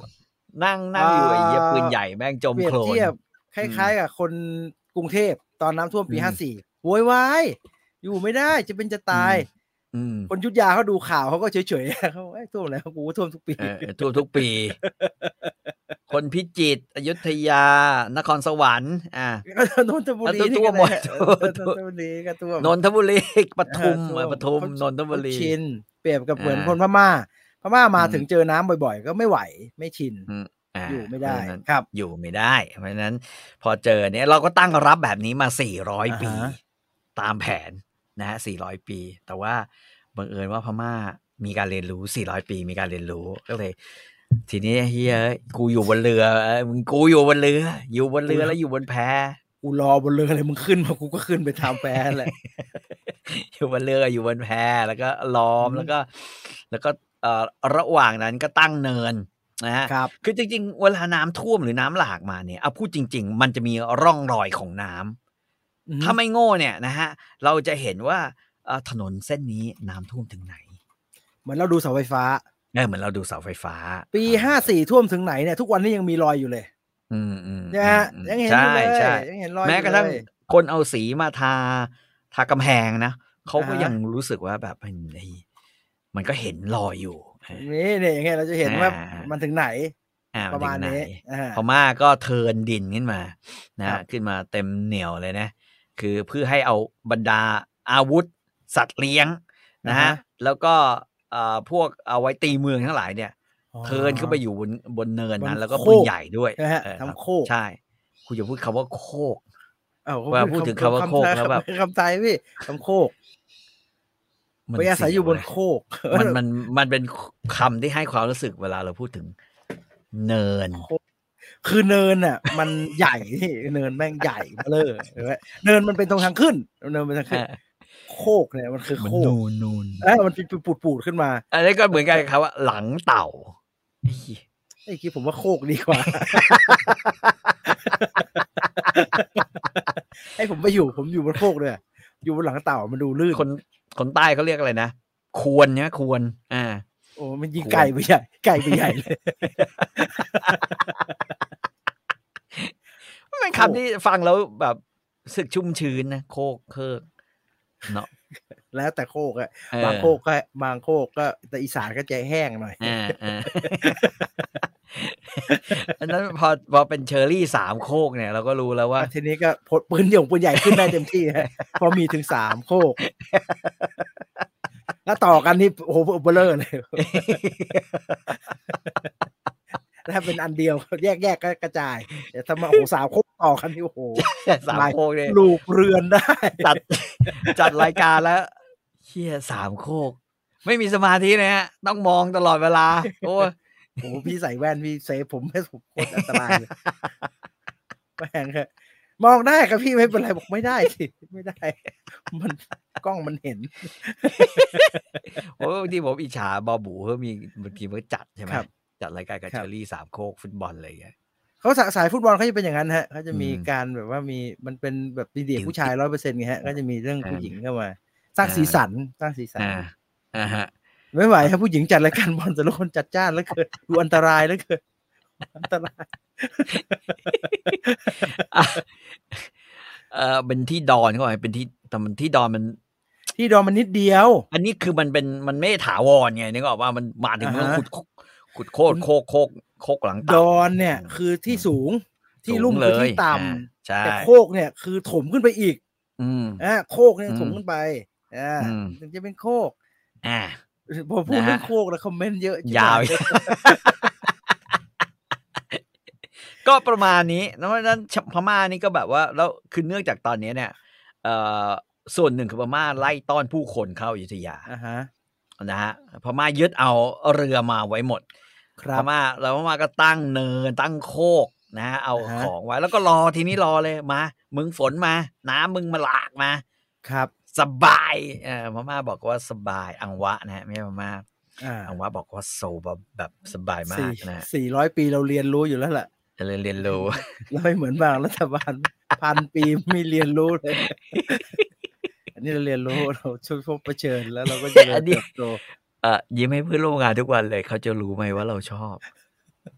นั่งนั่งอยู่ไอ้เหี้ยปืนใหญ่แม่งจมเปรียโคบลนเทียบคล้ายๆกับคนกรุงเทพตอนน้ำท่วมปีห้าสี่โวยวายอยู่ไม่ได้จะเป็นจะตายคนยุทธยาเขาดูข่าวเขาก็เฉยๆเขาไอ้ท่วมแล้วกูท่วมทุกปีท่วมทุกปีคนพิจิตรอยุธยานครสวรรค์อ่านนทบุรีทั่วหมดนนทบุรีก็ท่วมนนทบุรีปทุมปทุมนนทบุรีชินเปรียบกับเหมือนคนพม่าพม่ามาถึงเจอน้ำบ่อยๆก็ไม่ไหวไม่ชินอยู่ไม่ได้ครับอยู่ไม่ได้เพราะฉะนั้นพอเจอเนี่ยเราก็ตั้งรับแบบนี้มาสี่ร้อยปีตามแผนนะฮะสี่ร้อยปีแต่ว่าบังเอิญว่าพม่ามีการเรียนรู้สี่ร้อยปีมีการเรียนรู้ก็เลยทีนี้เฮียกูอยู่บนเรือมึงกูอยู่บนเรืออยู่บนเรือแล้วอยู่บนแพกูรอบนเรืออะไรมึงขึ้นมากูก็ขึ้นไปทำแพแหละอยู่บนเรืออยู่บนแพแล้วก็ล้อมแล้วก็แล้วก็เอ่อระหว่างนั้นก็ตั้งเนินนะฮะคือจริงๆเวลาน้ำท่วมหรือน้ำหลากมาเนี่ยเอาพูดจริงๆมันจะมีร่องรอยของน้ำถ้าไม่โง่เนี่ยนะฮะเราจะเห็นว่าถนนเส้นนี้น้ำท่วมถึงไหนเหมือนเราดูเสาไฟฟ้าเออเหมือนเราดูเสาไฟฟ้าปีห้าสี่ท่วมถึงไหนเนี่ยทุกวันนี้ยังมีรอยอยู่เลยอืมอืมนะฮะยังเห็นอยู่เลยยังเห็นรอยแม้กระทั่งคนเอาสีมาทาทากำแพงนะเขาก็ยังรู้สึกว่าแบบมันก็เห็นรอยอยู่นี่เนี่ยอย่างเงี้ยเราจะเห็นว่ามันถึงไหนประมาณนี้พม่าก็เทิร์นดินขึ้นมานะขึ้นมาเต็มเหนียวเลยนะคือเพื่อให้เอาบรรดาอาวุธสัตว์เลี้ยงนะฮะแล้วก็พวกเอาไว้ตีเมืองทั้งหลายเนี่ยเทิร์นขึ้นไปอยู่บนบนเนินนั้นแล้วก็ปืนใหญ่ด้วยทำโคกใช่คุณอย่าพูดคำว่าโคกว่าพูดถึงคำว่าโคกแล้วแบบคำไทยพี่ทำโคกไปอาศัยอยู่บนโคกมันมันมันเป็นคำที่ให้ความรู้สึกเวลาเราพูดถึงเนินคือเนินอ่ะมันใหญ่ที่เนินแม่งใหญ่เลยเนินมันเป็นตรงทางขึ้นเนินเป็นทางขึ้นโคกเนี่ยมันคือโคกนูนนูนเออมันปูดปูดขึ้นมาอันนี้ก็เหมือนกันครับว่าหลังเต่าไอ้คิดผมว่าโคกดีกว่าให้ผมไปอยู่ผมอยู่บนโคกเลยอยู่บนหลังเต่ามันดูลื่นคนคนใต้เขาเรียกอะไรนะควรเนี่ยควรอ่าโอ้มันยิงไก่ไปใหญ่ไก่ไปใหญ่เลยมันเป็นคำที่ฟังแล้วแบบสึกชุ่มชื้นนะโคกเคิกเนาะแล้วแต่โคกอะบางโคกก็บางโคกก็แต่อีสานก็ใจแห้งหน่อยอ่าอ่าอันนั้นพอพอเป็นเชอรี่สามโคกเนี่ยเราก็รู้แล้วว่าทีนี้ก็ปืนหย่งปืนใหญ่ขึ้นได้เต็มที่ฮะพอมีถึงสามโคกแล้วต่อกันนี่โอ้โหเบลอเลยถ้าเป็นอันเดียวแยกแยกก็กระจายแต่ถ้ามาโอ้สามโคกต่อกันนี่โอ้โหสามโคกเนี่ยลูกเรือนได้จัดจัดรายการแล้วเชี่ยสามโคกไม่มีสมาธิเลยฮะต้องมองตลอดเวลาโอ้โหพี่ใส่แว่นพี่เซฟผมไม่สุดโคตรอันตรายเลยแม่งครับมองได้ครับพี่ไม่เป็นไรบอกไม่ได้สิไม่ได้มันกล้องมันเห็นโอ้ที่ผมอิจฉาบอบูเขามีบางทีมันจัดใช่ไหมจัดรายการกับเชอรี่สามโคกฟุตบอลอะไรอย่างเงี้ยเขาสายฟุตบอลเขาจะเป็นอย่างนั้นฮะเขาจะมีการแบบว่ามีมันเป็นแบบดีเด็กผู้ชายร้อยเปอร์เซ็นต์ไงฮะก็จะมีเรื่องผู้หญิงเข้ามาสร้างสีสันสร้างสีสันอ่าฮะไม่ไหวครับผู้หญิงจัดรายการบอลแต่ละคนจัดจ้านแล้วเกินดูอันตรายแล้วเกินอันตรายเออเป็นที่ดอนเขาบอกเป็นที่แต่มันที่ดอนมันที่ดอนมันนิดเดียวอันนี้คือมันเป็นมันไม่ถาวรไงนึกออกว่ามันมาถึงมันขุดขุดโคตรโคกโคกโคกหลังดอนเนี่ยคือที่สูงที่ลุ่มคือที่ต่ำแต่โคกเนี่ยคือถมขึ้นไปอีกอืมอ่าโคกเนี่ยถมขึ้นไปอ่าถึงจะเป็นโคกอ่าพอพูดเรื่องโคกแล้วคอมเมนต์เยอะยาวก็ประมาณนี้เพราะฉะนั้นพม่านี่ก็แบบว่าแล้วคือเนื่องจากตอนนี้เนี่ยเอ่อส่วนหนึ่งคือพม่าไล่ต้อนผู้คนเข้าอยุธยาอ่าฮะนะฮะพม่ายึดเอาเรือมาไว้หมดพม่าแล้วพม่าก็ตั้งเนินตั้งโคกนะฮะเอาของไว้แล้วก็รอทีนี้รอเลยมามึงฝนมาน้ำมึงมาหลากมาครับสบายเออพม่าบอกว่าสบายอังวะนะฮะไม่ใช่พม่าอังวะบอกว่าโซแบบแบบสบายมากนะสี่ร้อยปีเราเรียนรู้อยู่แล้วแหละจะเรียนเรียนรู้เราไม่เหมือนบางรัฐบาลพันปีไม่เรียนรู้เลยอันนี้เราเรียนรู้เราช่วยพบเผชิญแล้วเราก็จะเติบโตเอ่อยิ้มให้เพื่อนร่วมงานทุกวันเลยเขาจะรู้ไหมว่าเราชอบ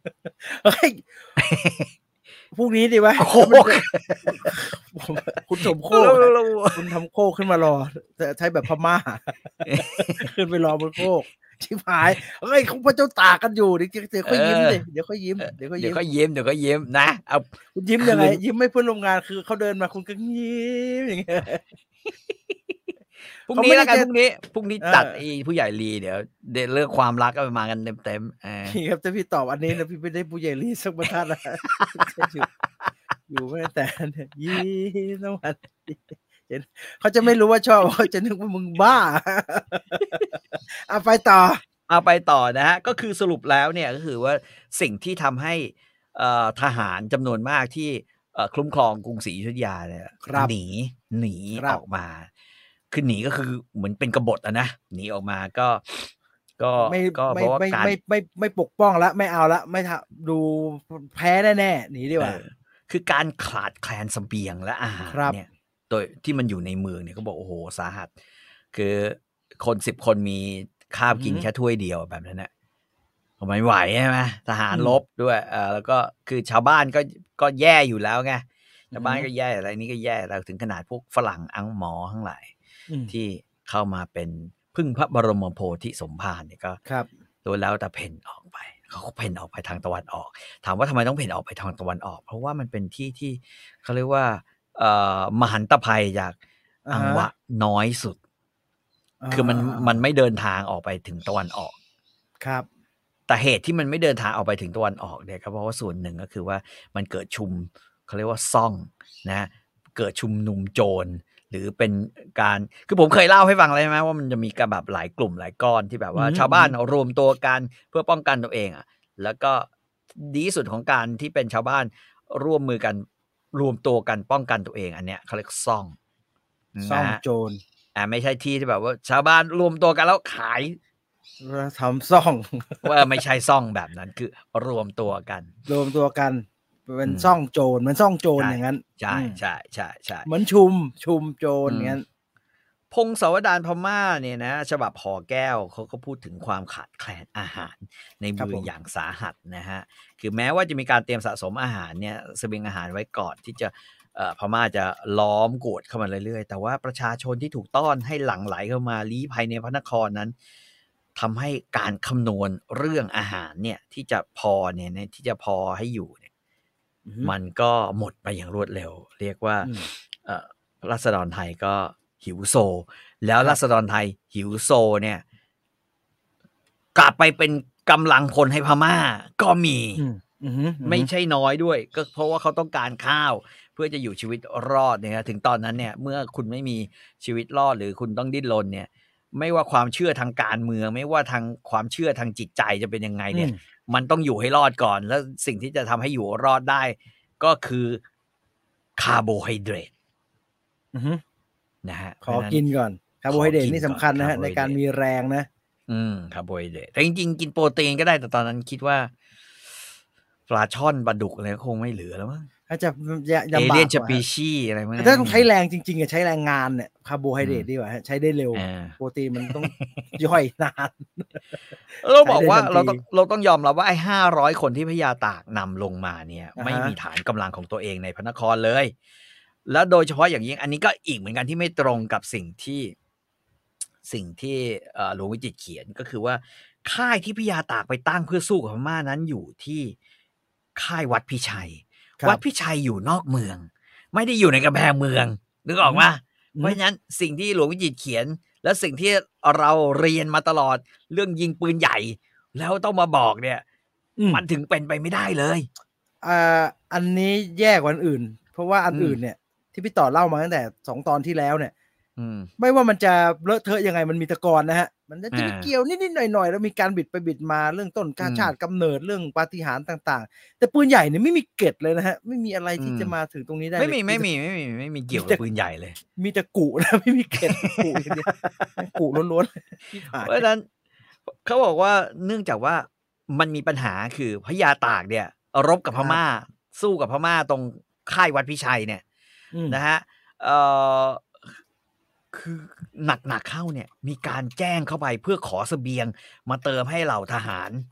เฮ้ยพรุ่งนี้ดีไหมโคกคุณสมโคกคุณทำโคกขึ้นมารอใช้แบบพม่าขึ้นไปรอบนโคกชิบหายเฮ้ยเขาพระเจ้าตากกันอยู่เดี๋ยวเดี๋ยวค่อยยิ้มดิเดี๋ยวค่อยยิ้มเดี๋ยวค่อยยิ้มเดี๋ยวค่อยยิ้มเดี๋ยวค่อยยิ้มนะเอาคุณยิ้มยังไงยิ้มไม่เพื่อนร่วมงานคือเขาเดินมาคุณก็ยิ้มอย่างเงี้ยพรุ่งนี้แล้วกันพรุ่งนี้พรุ่งนี้จัดไอ้ผู้ใหญ่ลีเดี๋ยวเดี๋ยวเรื่องความรักก็มากันเต็มๆอ่าพี่ครับถ้าพี่ตอบอันนี้นะพี่ไม่ได้ผู้ใหญ่ลีสักบรรทัดนะอยู่ไม่แต่ยิ้มทั้งวันเขาจะไม่รู้ว่าชอบเขาจะนึกว่ามึงบ้าเอาไปต่อเอาไปต่อนะฮะก็คือสรุปแล้วเนี่ยก็คือว่าสิ่งที่ทำให้ทหารจำนวนมากที่คุ้มครองกรุงศรีอยุธยาเนี่ยหนีหนีออกมาคือหนีก็คือเหมือนเป็นกบฏอะนะหนีออกมาก็ก็ไม่ก็เพราะว่าการไม่ไม่ไม่ปกป้องละไม่เอาละไม่ดูแพ้แน่ๆหนีดีกว่าคือการขาดแคลนเสบียงและอาหารเนี่ยโดยที่มันอยู่ในเมืองเนี่ยเขาบอกโอ้โหสาหัสคือคนสิบคนมีข้าวกินแค่ถ้วยเดียวแบบนั้นนะไม่ไหวใช่ไหมทหารลบด้วยเออแล้วก็คือชาวบ้านก็ก็แย่อยู่แล้วไงชาวบ้านก็แย่อะไรนี่ก็แย่แล้วถึงขนาดพวกฝรั่งอังหมอทั้งหลายที่เข้ามาเป็นพึ่งพระบรมโพธิสมภารเนี่ยก็ตัวแล้วแต่เพ่นออกไปเขาก็เพ่นออกไปทางตะวันออกถามว่าทำไมต้องเพ่นออกไปทางตะวันออกเพราะว่ามันเป็นที่ที่เขาเรียกว่าเอ่อมหันตภัยจากอังวะน้อยสุดคือมันมันไม่เดินทางออกไปถึงตะวันออกครับแต่เหตุที่มันไม่เดินทางออกไปถึงตะวันออกเนี่ยก็เพราะว่าส่วนหนึ่งก็คือว่ามันเกิดชุมเขาเรียกว่าซ่องนะเกิดชุมนุมโจรหรือเป็นการคือผมเคยเล่าให้ฟังเลยใช่ไหมว่ามันจะมีการแบบหลายกลุ่มหลายก้อนที่แบบว่าชาวบ้านรวมตัวกันเพื่อป้องกันตัวเองอ่ะแล้วก็ดีที่สุดของการที่เป็นชาวบ้านร่วมมือกันรวมตัวกันป้องกันตัวเองอันเนี้ยเขาเรียกซ่องซ่องโจรอ่าไม่ใช่ที่ที่แบบว่าชาวบ้านรวมตัวกันแล้วขายทำซ่องว่าไม่ใช่ซ่องแบบนั้นคือรวมตัวกันรวมตัวกันเป็นซ่องโจรมันซ่องโจรอย่างนั้นใช่ใช่ใช่ใช่เหมือนชุมชุมโจรอย่างนั้นพงศาวดารพม่าเนี่ยนะฉบับหอแก้วเขาก็พูดถึงความขาดแคลนอาหารในเมืองอย่างสาหัสนะฮะคือแม้ว่าจะมีการเตรียมสะสมอาหารเนี่ยเสบียงอาหารไว้ก่อนที่จะพม่าจะล้อมกวดเข้ามาเรื่อยๆแต่ว่าประชาชนที่ถูกต้อนให้หลั่งไหลเข้ามาลี้ภัยในพระนครนั้นทำให้การคำนวณเรื่องอาหารเนี่ยที่จะพอเนี่ยที่จะพอให้อยู่เนี่ยมันก็หมดไปอย่างรวดเร็วเรียกว่าราษฎรไทยก็หิวโซแล้วราษฎรไทยหิวโซเนี่ยกลับไปเป็นกำลังพลให้พม่าก็มีไม่ใช่น้อยด้วยก็เพราะว่าเขาต้องการข้าวเพื่อจะอยู่ชีวิตรอดเนี่ยถึงตอนนั้นเนี่ยเมื่อคุณไม่มีชีวิตรอดหรือคุณต้องดิ้นรนเนี่ยไม่ว่าความเชื่อทางการเมืองไม่ว่าทางความเชื่อทางจิตใจจะเป็นยังไงเนี่ยมันต้องอยู่ให้รอดก่อนแล้วสิ่งที่จะทำให้อยู่รอดได้ก็คือคาร์โบไฮเดรตนะฮะขอกินก่อนคาร์โบไฮเดรตนี่สำคัญนะฮะในการมีแรงนะอืมคาร์โบไฮเดรตแต่จริงๆกินโปรตีนก็ได้แต่ตอนนั้นคิดว่าปลาช่อนปลาดุกอะไรคงไม่เหลือแล้วมั้งอาจจะเอเลียนสปีชีส์อะไรมั้งแต่ถ้าต้องใช้แรงจริงๆอะใช้แรงงานเนี่ยคาร์โบไฮเดรตดีกว่าใช้ได้เร็วโปรตีนมันต้องย่อยนานเราบอกว่าเราต้องเราต้องยอมรับว่าไอ้ห้าร้อยคนที่พญาตากนำลงมาเนี่ยไม่มีฐานกำลังของตัวเองในพระนครเลยแล้วโดยเฉพาะอย่างยิ่งอันนี้ก็อีกเหมือนกันที่ไม่ตรงกับสิ่งที่สิ่งที่หลวงวิจิตรเขียนก็คือว่าค่ายที่พญาตากไปตั้งเพื่อสู้กับพม่านั้นอยู่ที่ค่ายวัดพิชัยวัดพิชัยอยู่นอกเมืองไม่ได้อยู่ในกำแพงเมืองนึกออกมาเพราะฉะนั้นสิ่งที่หลวงวิจิตรเขียนและสิ่งที่เราเรียนมาตลอดเรื่องยิงปืนใหญ่แล้วต้องมาบอกเนี่ยมันถึงเป็นไปไม่ได้เลยอ่าอันนี้แย่กว่าอันอื่นเพราะว่าอันอื่นเนี่ยที่พี่ต่อเล่ามาตั้งแต่สองตอนที่แล้วเนี่ยไม่ว่ามันจะเลอะเทอะยังไงมันมีตะกอนนะฮะมันจะมีเกี่ยวนิดๆหน่อยๆแล้วมีการบิดไปบิดมาเรื่องต้นกาชาติกำเนิดเรื่องปาฏิหาริย์ต่างๆแต่ปืนใหญ่เนี่ยไม่มีเกล็ดเลยนะฮะไม่มีอะไรที่จะมาถึงตรงนี้ได้ไม่มีไม่มีไม่มีไม่มีเกี่ยวกับปืนใหญ่เลยมีแต่กุนะไม่มีเกล็ดกุอย่างเดียวกุล้วนๆเพราะฉะนั้นเขาบอกว่าเนื่องจากว่ามันมีปัญหาคือพญาตากเนี่ยรบกับพม่าสู้กับพม่าตรงค่ายวัดพิชัยเนี่ยนะฮะเอ่อคือหนักๆเข้าเนี่ยมีการแจ้งเข้าไปเพื่อขอเสบียงมาเติมให้เหล่าทหาร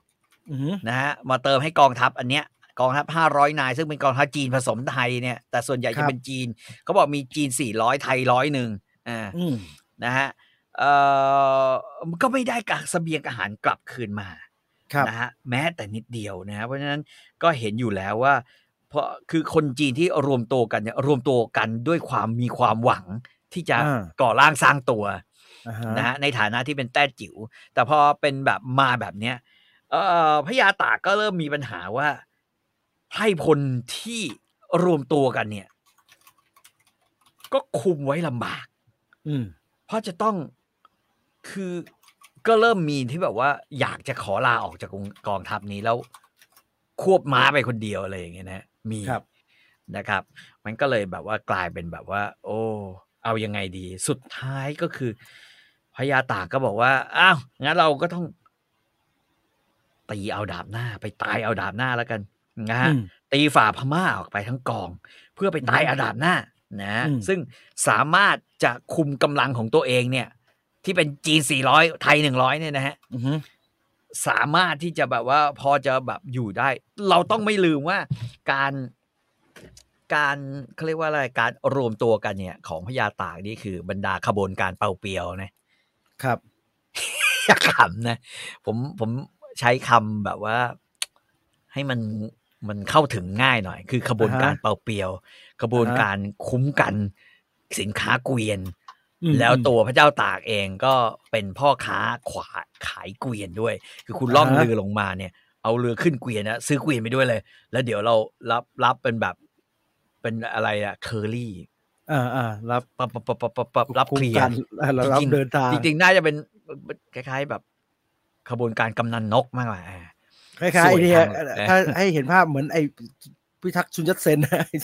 นะฮะมาเติมให้กองทัพอันเนี้ยกองทัพห้าร้อยนายซึ่งเป็นกองทัพจีนผสมไทยเนี่ยแต่ส่วนใหญ่จะเป็นจีนเขาบอกมีจีนสี่ร้อยไทยร้อยหนึ่งอ่านะฮะเอ่อก็ไม่ได้กากเสบียงอาหารกลับคืนมานะฮะแม้แต่นิดเดียวนะฮะเพราะฉะนั้นก็เห็นอยู่แล้วว่าเพราะคือคนจีนที่รวมตัวกันเนี่ยรวมตัวกันด้วยความมีความหวังที่จะก่อร่างสร้างตัวนะฮะในฐานะที่เป็นแต้จิ๋วแต่พอเป็นแบบมาแบบเนี้ยเอ่อพญาตากก็เริ่มมีปัญหาว่าไพร่พลที่รวมตัวกันเนี่ยก็คุมไว้ลำบากเพราะจะต้องคือก็เริ่มมีที่แบบว่าอยากจะขอลาออกจากกองทัพนี้แล้วควบม้าไปคนเดียวอะไรอย่างเงี้ยนะมีนะครับมันก็เลยแบบว่ากลายเป็นแบบว่าโอ้เอายังไงดีสุดท้ายก็คือพญาตากก็บอกว่าอ้าวงั้นเราก็ต้องตีเอาดาบหน้าไปตายเอาดาบหน้าแล้วกันนะฮะตีฝ่าพม่าออกไปทั้งกองเพื่อไปตายเอาดาบหน้านะซึ่งสามารถจะคุมกำลังของตัวเองเนี่ยที่เป็นจีนสี่ร้อยไทยหนึ่งร้อยเนี่ยนะฮะสามารถที่จะแบบว่าพอจะแบบอยู่ได้เราต้องไม่ลืมว่าการการเขาเรียกว่าอะไรการรวมตัวกันเนี่ยของพญาตากนี่คือบรรดาขบวนการเป่าเปียวนะครับอยากขำนะผมผมใช้คำแบบว่าให้มันมันเข้าถึงง่ายหน่อยคือขบวนการเป่าเปียวขบวนการคุ้มกันสินค้าเกวียนแล้วตัวพระเจ้าตากเองก็เป็นพ่อค้าขวาขายเกวียนด้วยคือคุณล่องเรือลงมาเนี่ยเอาเรือขึ้นเกวียนนะซื้อเกวียนไปด้วยเลยแล้วเดี๋ยวเรารับรับเป็นแบบเป็นอะไรอะเคอรี่อ่าอ่ารับปั๊บปั๊บปั๊บปั๊บปั๊บรับเคลียร์จริงๆเดินทางจริงๆน่าจะเป็นคล้ายๆแบบขบวนการกำนันนกมากกว่าคล้ายๆเนี่ยถ้าให้เห็นภาพเหมือนไอ้พิทักษ์ชุนยัตเซน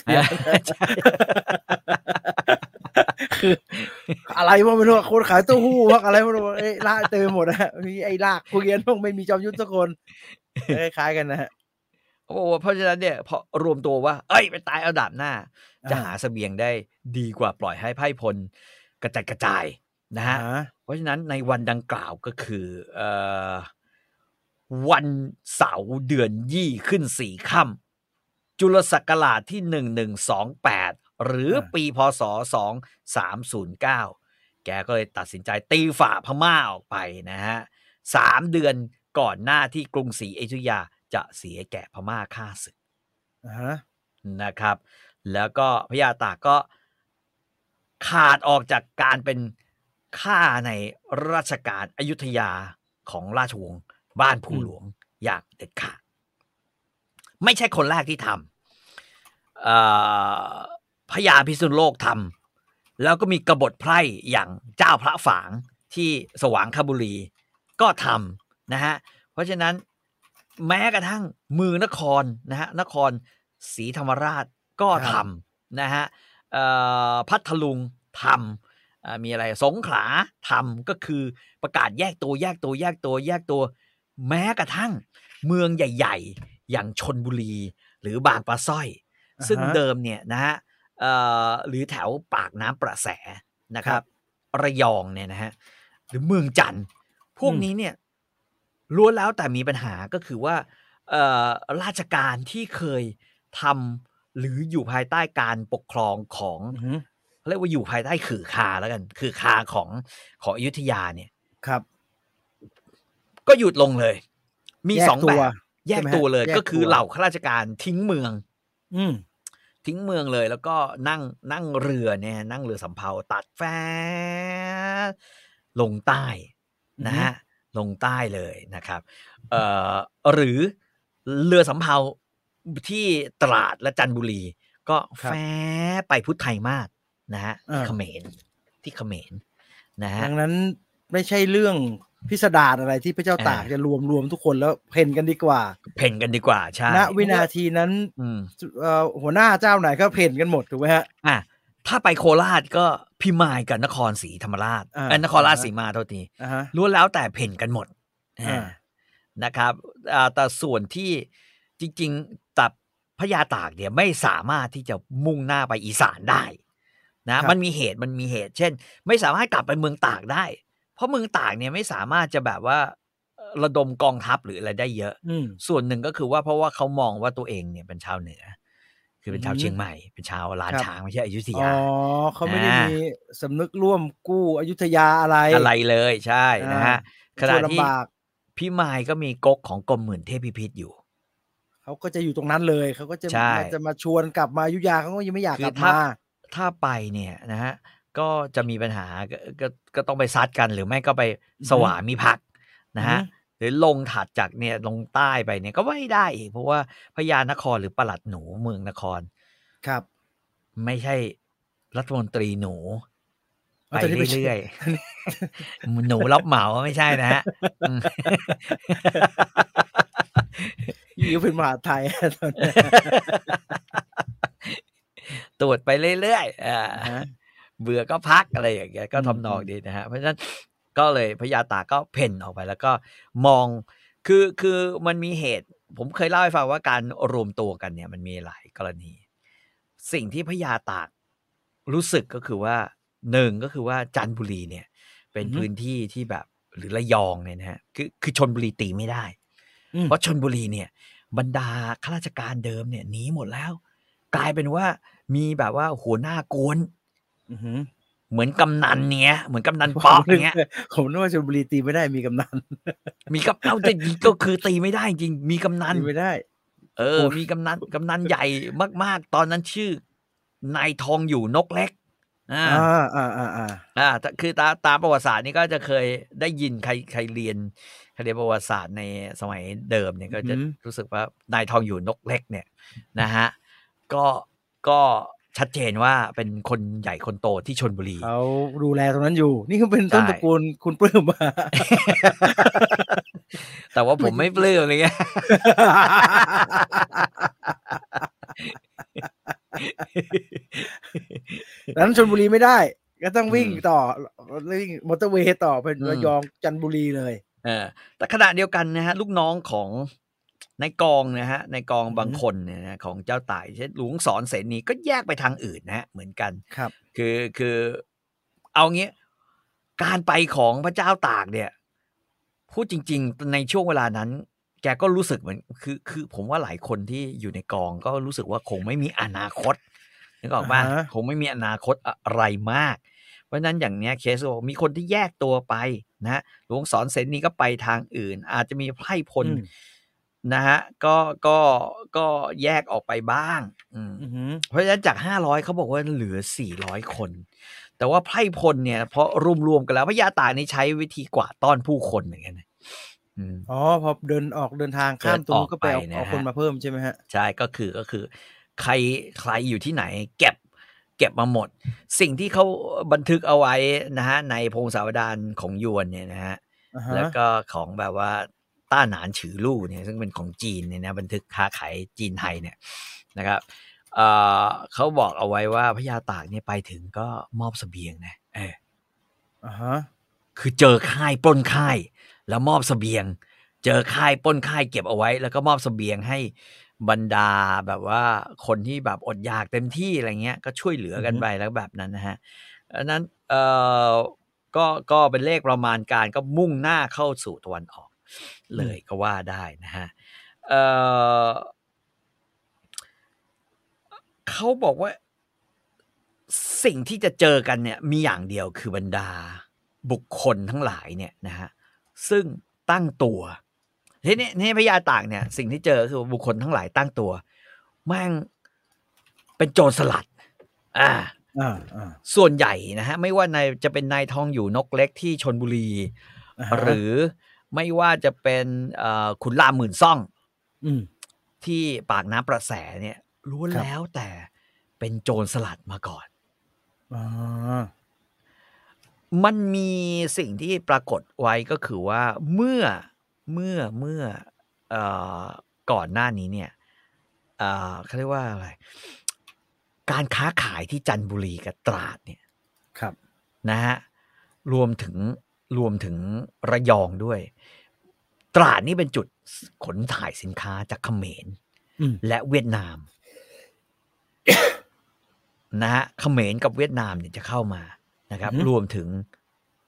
คืออะไรวะไม่รู้คนขายเต้าหู้พวกอะไรไม่รู้ไอ้ลากเต็มไปหมดนะมีไอ้ลากคุยกันพวกไม่มีจอมยุทธสักคนคล้ายๆกันนะฮะโอ้เพราะฉะนั้นเนี่ยพอรวมตัวว่าเอ้ยไปตายเอาดาบหน้าจะหาเสบียงได้ดีกว่าปล่อยให้ไพร่พลกระจายกระจายนะฮะเพราะฉะนั้นในวันดังกล่าวก็คือเอ่อวันเสาร์เดือนยี่ขึ้นสี่ค่ำจุลศักราชที่หนึ่งพันหนึ่งร้อยยี่สิบแปดหรือปีพศสองพันสามร้อยเก้าแกก็เลยตัดสินใจตีฝ่าพม่าออกไปนะฮะสามเดือนก่อนหน้าที่กรุงศรีอยุธยาจะเสียแก่พม่าฆ่าศึกนะครับแล้วก็พญาตากก็ขาดออกจากการเป็นข้าในราชการอยุธยาของราชวงศ์บ้านภูหลวงอย่างเด็ดขาดไม่ใช่คนแรกที่ทำพญาพิษณุโลกทำแล้วก็มีกบฏไพร่อย่างเจ้าพระฝางที่สว่างคบุรีก็ทำนะฮะเพราะฉะนั้นแม้กระทั่งเมืองนครนะฮะนครศรีธรรมราชก็ทำนะฮะพัทลุงทำมีอะไรสงขลาทำก็คือประกาศแยกตัวแยกตัวแยกตัวแยกตัวแม้กระทั่งเมืองใหญ่ๆอย่างชลบุรีหรือบางปะสร้อยซึ่งเดิมเนี่ยนะฮะหรือแถวปากน้ำประแสนะครับระยองเนี่ยนะฮะหรือเมืองจันทร์พวกนี้เนี่ยล้วนแล้วแต่มีปัญหาก็คือว่าราชการที่เคยทำหรืออยู่ภายใต้การปกครองของเรียกว่าอยู่ภายใต้ขื่อคาแล้วกันขื่อคาของของอยุธยาเนี่ยครับก็หยุดลงเลยมีสองแบบแยกตัวเลยก็คือเหล่าข้าราชการทิ้งเมืองทิ้งเมืองเลยแล้วก็นั่งนั่งเรือเนี่ยนั่งเรือสำเภาตัดแฟลงใต้นะฮะลงใต้เลยนะครับเอ่อหรือเรือสำเภาที่ตราดและจันทบุรีก็แฟไปพุทธไทยมาศนะฮะที่เขมรที่เขมรนะฮะดังนั้นไม่ใช่เรื่องพิสดารอะไรที่พระเจ้าตากจะรวมรวมทุกคนแล้วเพ่นกันดีกว่าเพ่นกันดีกว่าใช่ณวินาทีนั้นหัวหน้าเจ้าไหนก็เพ่นกันหมดถูกไหมฮะอ่ะถ้าไปโคราชก็พิมายกับนครศรีธรรมราชเอ้นครราชสีมาเท่าทีล้วนแล้วแต่เพ่นกันหมดนะครับแต่ส่วนที่จริงๆแต่พญาตากเนี่ยไม่สามารถที่จะมุ่งหน้าไปอีสานได้นะมันมีเหตุมันมีเหตุเช่นไม่สามารถกลับไปเมืองตากได้เพราะเมืองตากเนี่ยไม่สามารถจะแบบว่าระดมกองทัพหรืออะไรได้เยอะส่วนหนึ่งก็คือว่าเพราะว่าเขามองว่าตัวเองเนี่ยเป็นชาวเหนือคือเป็นชาวเชียงใหม่เป็นชาวล้านช้างไม่ใช่อยุธยาอ๋อเขาไม่ได้มีสำนึกร่วมกู้อยุธยาอะไรอะไรเลยใช่นะฮะขณะที่พี่มายก็มีก๊กของกรมหมื่นเทพพิพิธอยู่เขาก็จะอยู่ตรงนั้นเลยเขาก็จะจะมาชวนกลับมาอยุธยาเขาก็ยังไม่อยากกลับมาถ้าไปเนี่ยนะฮะก็จะมีปัญหาก็ก็ต้องไปซัดกันหรือไม่ก็ไปสวามิภักดิ์นะฮะหรือลงถัดจากเนี่ยลงใต้ไปเนี่ยก็ไม่ได้อีกเพราะว่าพญานครหรือปลัดหนูเมืองนครครับไม่ใช่รัฐมนตรีหนูไปเรื่อยๆหนูรับเหมาไม่ใช่นะฮะอยู่เป็นมหาไทยตรวจไปเรื่อยๆอ่าเบื่อก็พักอะไรอย่างเงี้ยก็ทำนองดีนะฮะเพราะฉะนั้นก็เลยพญาตากก็เพ่นออกไปแล้วก็มองคือคือมันมีเหตุผมเคยเล่าให้ฟังว่าการรวมตัวกันเนี่ยมันมีหลายกรณีสิ่งที่พญาตากรู้สึกก็คือว่าหนึ่งก็คือว่าจันทบุรีเนี่ยเป็นพื้นที่ที่แบบหรือระยองเนี่ยนะฮะคือคือชลบุรีตีไม่ได้เพราะชลบุรีเนี่ยบรรดาข้าราชการเดิมเนี่ยหนีหมดแล้วกลายเป็นว่ามีแบบว่าหัวหน้ากวนเหมือนกำนันเนี้ยเหมือนกำนันป๊อกเนี้ยผมนึกว่าชลบุรีตีไม่ได้มีกำนันมีกำเอาแต่ก็คือตีไม่ได้จริงมีกำนันตีไม่ได้เออมีกำนันกำนันใหญ่มากๆตอนนั้นชื่อนายทองอยู่นกเล็กอ่าอ่าอ่าอ่าอ่าคือตาตามประวัติศาสตร์นี่ก็จะเคยได้ยินใครใครเรียนใครเรียนประวัติศาสตร์ในสมัยเดิมเนี่ยก็จะรู้สึกว่านายทองอยู่นกเล็กเนี่ยนะฮะก็ก็ชัดเจนว่าเป็นคนใหญ่คนโตที่ชลบุรีเขาดูแลตรงนั้นอยู่นี่ก็เป็นต้นตระกูลคุณปลื้มมาแต่ว่าผมไม่ปลื้มอะไรเงี้ยนั้นชลบุรีไม่ได้ก็ต้องวิ่งต่อวิ่งมอเตอร์เวย์ต่อเป็นระยองจันทบุรีเลยเออแต่ขณะเดียวกันนะฮะลูกน้องของในกองนะฮะในกองบางคนเนี่ยนะของเจ้าตายเช่นหลวงสอนเสนีก็แยกไปทางอื่นนะฮะเหมือนกันครับคือคือเอางี้การไปของพระเจ้าตากเนี่ยพูดจริงๆในช่วงเวลานั้นแกก็รู้สึกเหมือนคือคือผมว่าหลายคนที่อยู่ในกองก็รู้สึกว่าคงไม่มีอนาคตนึกออกป่ะคงไม่มีอนาคตอะไรมากเพราะนั้นอย่างเนี้ยเคสมีคนที่แยกตัวไปนะหลวงสอนเสนีก็ไปทางอื่นอาจจะมีไพร่พลนะฮะก็ก็ก็แยกออกไปบ้างอืมเพราะฉะนั้นจากห้าร้อยเขาบอกว่าเหลือสี่ร้อยคนแต่ว่าไพร่พลเนี่ยเพราะรวมๆกันแล้วพญาตากนี่ใช้วิธีกวาดต้อนผู้คนเหมือนกันนะอ๋อพอเดินออกเดินทางข้ามตรงก็ไปเอาคนมาเพิ่มใช่ไหมฮะใช่ก็คือก็คือใครใครอยู่ที่ไหนเก็บเก็บมาหมดสิ่งที่เขาบันทึกเอาไว้นะฮะในพงศาวดารของยวนเนี่ยนะฮะแล้วก็ของแบบว่าต้าหนานฉือลู่เนี่ยซึ่งเป็นของจีนเนี่ยนะบันทึกค้าขายจีนไทยเนี่ยนะครับเอ่อเขาบอกเอาไว้ว่าพญาตากเนี่ยไปถึงก็มอบเสบียงนะเอออ่าฮะคือเจอค่ายปล้นค่ายแล้วมอบเสบียงเจอค่ายปล้นค่ายเก็บเอาไว้แล้วก็มอบเสบียงให้บรรดาแบบว่าคนที่แบบอดอยากเต็มที่อะไรเงี้ยก็ช่วยเหลือกันไปแล้วแบบนั้นนะฮะอันนั้นเอ่อก็ก็เป็นเลขประมาณการก็มุ่งหน้าเข้าสู่ตะวันออกเลยก็ว่าได้นะฮะเอ่อเขาบอกว่าสิ่งที่จะเจอกันเนี่ยมีอย่างเดียวคือบรรดาบุคคลทั้งหลายเนี่ยนะฮะซึ่งตั้งตัวทีนี้นี่พญาตากเนี่ยสิ่งที่เจอคือบุคคลทั้งหลายตั้งตัวแม่งเป็นโจรสลัดอ่าอ่าอ่าส่วนใหญ่นะฮะไม่ว่านายจะเป็นนายทองอยู่นกเล็กที่ชลบุรีหรือไม่ว่าจะเป็นขุนรามหมื่นซ่องที่ปากน้ำประแสเนี่ยล้วนแล้วแต่เป็นโจรสลัดมาก่อนมันมีสิ่งที่ปรากฏไว้ก็คือว่าเมื่อเมื่อเมื่อเอ่อก่อนหน้านี้เนี่ยเอ่อเขาเรียกว่าอะไรการค้าขายที่จันทบุรีกับตราดเนี่ยครับนะฮะรวมถึงรวมถึงระยองด้วยตราดนี่เป็นจุดขนถ่ายสินค้าจากเขมรและเวียดนามนะฮะเขมรกับเวียดนามเนี่ยจะเข้ามานะครับรวมถึง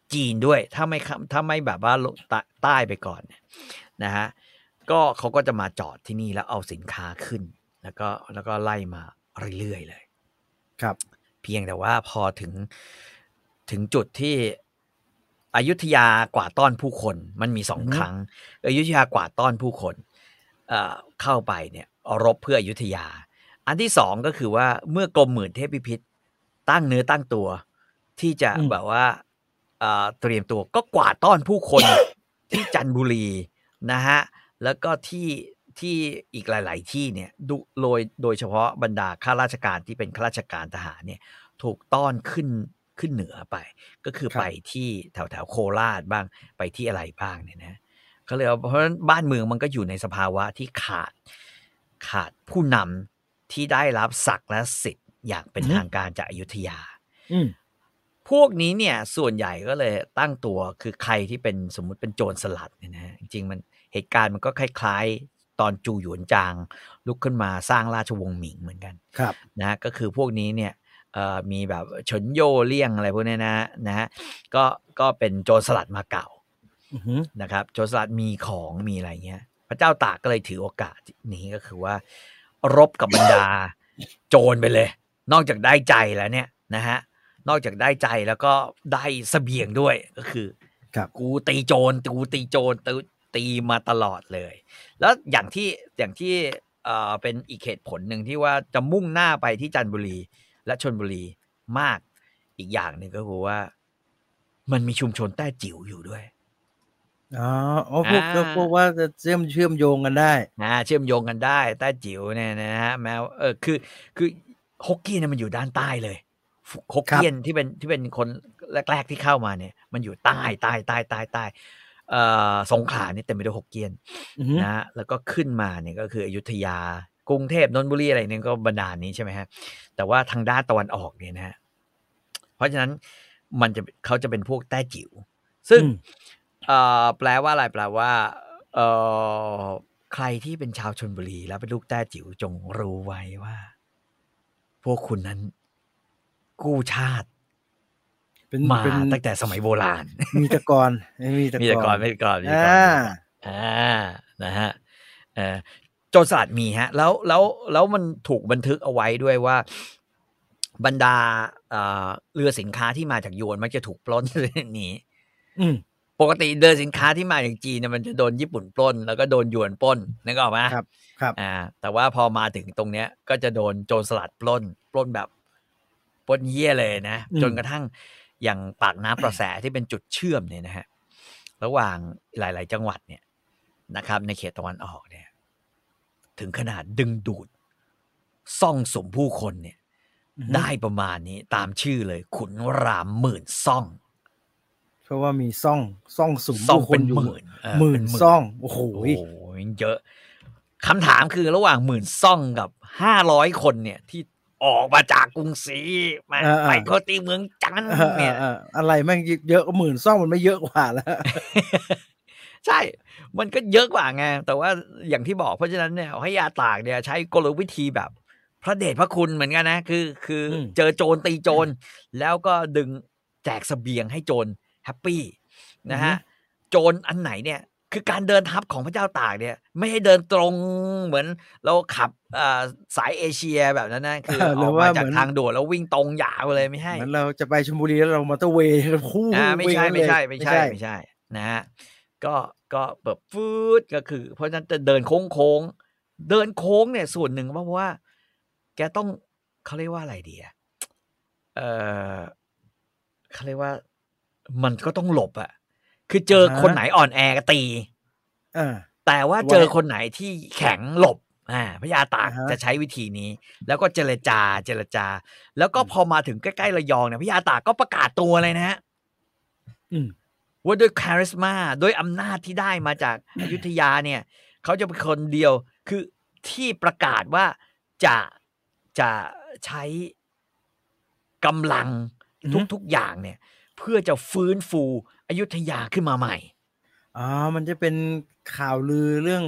จีนด้วยถ้าไม่ถ้าไม่แบบว่าใต้ไปก่อนนะฮะก็เขาก็จะมาจอดที่นี่แล้วเอาสินค้าขึ้นแล้วก็แล้วก็ไล่มาเรื่อยๆเลยครับเพียงแต่ว่าพอถึงถึงจุดที่อยุธยากวาดต้อนผู้คนมันมีสองครั้งอยุธยากวาดต้อนผู้คนเอ่อเข้าไปเนี่ยรบเพื่ออยุธยาอันที่สองก็คือว่าเมื่อกรมหมื่นเทพพิพิธตั้งเนื้อตั้งตัวที่จะแบบว่าเอ่อเตรียมตัวก็กวาดต้อนผู้คน ที่จันทบุรีนะฮะแล้วก็ที่ที่อีกหลายๆที่เนี่ยโดยโดยเฉพาะบรรดาข้าราชการที่เป็นข้าราชการทหารเนี่ยถูกต้อนขึ้นขึ้นเหนือไปก็คือไปที่แถวแถวโคราชบ้างไปที่อะไรบ้างเนี่ยนะเขาเลยเพราะบ้านเมืองมันก็อยู่ในสภาวะที่ขาดขาดผู้นำที่ได้รับศักดิ์และสิทธิ์อย่างเป็นทางการจากอยุธยาพวกนี้เนี่ยส่วนใหญ่ก็เลยตั้งตัวคือใครที่เป็นสมมุติเป็นโจรสลัดเนี่ยนะจริงๆมันเหตุการณ์มันก็คล้ายๆตอนจูหยวนจางลุกขึ้นมาสร้างราชวงศ์หมิงเหมือนกันนะก็คือพวกนี้เนี่ยมีแบบเฉินโยเลี่ยงอะไรพวกนี้นะนะฮะก็ก็เป็นโจรสลัดมาเก่านะครับโจรสลัดมีของมีอะไรเงี้ยพระเจ้าตากก็เลยถือโอกาสนี้ก็คือว่ารบกับบรรดาโจรไปเลยนอกจากได้ใจแล้วเนี่ยนะฮะนอกจากได้ใจแล้วก็ได้เสบียงด้วยก็คือกูตีโจรกูตีโจรตีมาตลอดเลยแล้วอย่างที่อย่างที่เอ่อเป็นอีกเหตุผลหนึ่งที่ว่าจะมุ่งหน้าไปที่จันทบุรีและชลบุรีมากอีกอย่างหนึ่งก็คือว่ามันมีชุมชนแต้จิ๋วอยู่ด้วยอ๋ออ๋อพวกก็พวกว่าจะเชื่อมเชื่อมโยงกันได้นะเชื่อมโยงกันได้แต้จิ๋วเนี่ยนะฮะแม้เออคือคือฮกเกี้ยนมันอยู่ด้านใต้เลยฮกเกี้ยนที่เป็นที่เป็นคนแรกๆที่เข้ามาเนี่ยมันอยู่ใต้ใต้ใต้ใต้ใต้เอ่อสงขลานี่เต็มไปด้วยฮกเกี้ยนนะแล้วก็ขึ้นมาเนี่ยก็คืออยุธยากรุงเทพนนทบุรีอะไรเนี่ยก็บรรดานี้ใช่ไหมฮะแต่ว่าทางด้านตะวันออกเนี่ยนะฮะเพราะฉะนั้นมันจะเขาจะเป็นพวกแต้จิ๋วซึ่งเอ่อแปลว่าอะไรแปลว่าเอ่อใครที่เป็นชาวชลบุรีแล้วเป็นลูกแต้จิ๋วจงรู้ไว้ว่าพวกคุณนั้นกู้ชาติมาตั้งแต่สมัยโบราณมีตะกอนมีตะกอนมีตะกอนมีตะกอนอ่านะฮะเอ่อโจรสลัดมีฮะแล้วแล้วแล้วมันถูกบันทึกเอาไว้ด้วยว่าบรรดาเรือสินค้าที่มาจากยวนมักจะถูกปล้นเรื่องนี้ปกติเรือสินค้าที่มาจากจีนเนี่ยมันจะโดนญี่ปุ่นปล้นแล้วก็โดนยวนปล้นนึกออกไหมครับครับอ่าแต่ว่าพอมาถึงตรงเนี้ยก็จะโดนโจรสลัดปล้นปล้นแบบปล้นเหี้ยเลยนะจนกระทั่งอย่างปากน้ำประแสที่เป็นจุดเชื่อมเนี่ยนะฮะระหว่างหลายๆจังหวัดเนี่ยนะครับในเขตตะวันออกเนี่ยถึงขนาดดึงดูดซ่องสุมผู้คนเนี่ยได้ประมาณนี้ตามชื่อเลยขุนรามหมื่นซ่องเพราะว่ามีซ่องซ่องสุมผู้คนอยู่หมื่นหมื่นซ่องโอ้โหเยอะคำถามคือระหว่างหมื่นซ่องกับห้าร้อยคนเนี่ยที่ออกมาจากกรุงศรีมาไปโคตีเมืองจันทร์เนี่ยอะไรแม่งเยอะกว่าหมื่นซ่องมันไม่เยอะกว่าแล้วใช่มันก็เยอะกว่าไงแต่ว่าอย่างที่บอกเพราะฉะนั้นเนี่ยให้ยาตากเนี่ยใช้กลวิธีแบบพระเดชพระคุณเหมือนกันนะคือคือเจอโจรตีโจรแล้วก็ดึงแจกเสบียงให้โจรแฮปปี้นะฮะโจรอันไหนเนี่ยคือการเดินทัพของพระเจ้าตากเนี่ยไม่ให้เดินตรงเหมือนเราขับสายเอเชียแบบนั้นนะคือออกมาจากทางด่วนแล้ววิ่งตรงยาวเลยไม่ใช่เหมือนเราจะไปชลบุรีแล้วเรามอเตอร์เวย์คู่ไม่ใช่ไม่ใช่ไม่ใช่ไม่ใช่นะฮะก็ก็แบบฟืดก็คือเพราะฉะนั้นจะเดินโค้งโค้งเดินโค้งเนี่ยส่วนหนึ่งเพราะว่าแกต้องเขาเรียกว่าอะไรดีอ่ะเออเขาเรียกว่ามันก็ต้องหลบอ่ะคือเจอคนไหนอ่อนแอก็ตีแต่ว่าเจอคนไหนที่แข็งหลบอ่าพญาตากจะใช้วิธีนี้แล้วก็เจรจาเจรจาแล้วก็พอมาถึงใกล้ๆระยองเนี่ยพญาตากก็ประกาศตัวเลยนะฮะว่าด้วยคาริสมาด้วยอำนาจที่ได้มาจากอยุธยาเนี่ยเขาจะเป็นคนเดียวคือที่ประกาศว่าจะจะใช้กำลังทุกๆอย่างเนี่ยเพื่อจะฟื้นฟูอยุธยาขึ้นมาใหม่อ๋อมันจะเป็นข่าวลือเรื่อง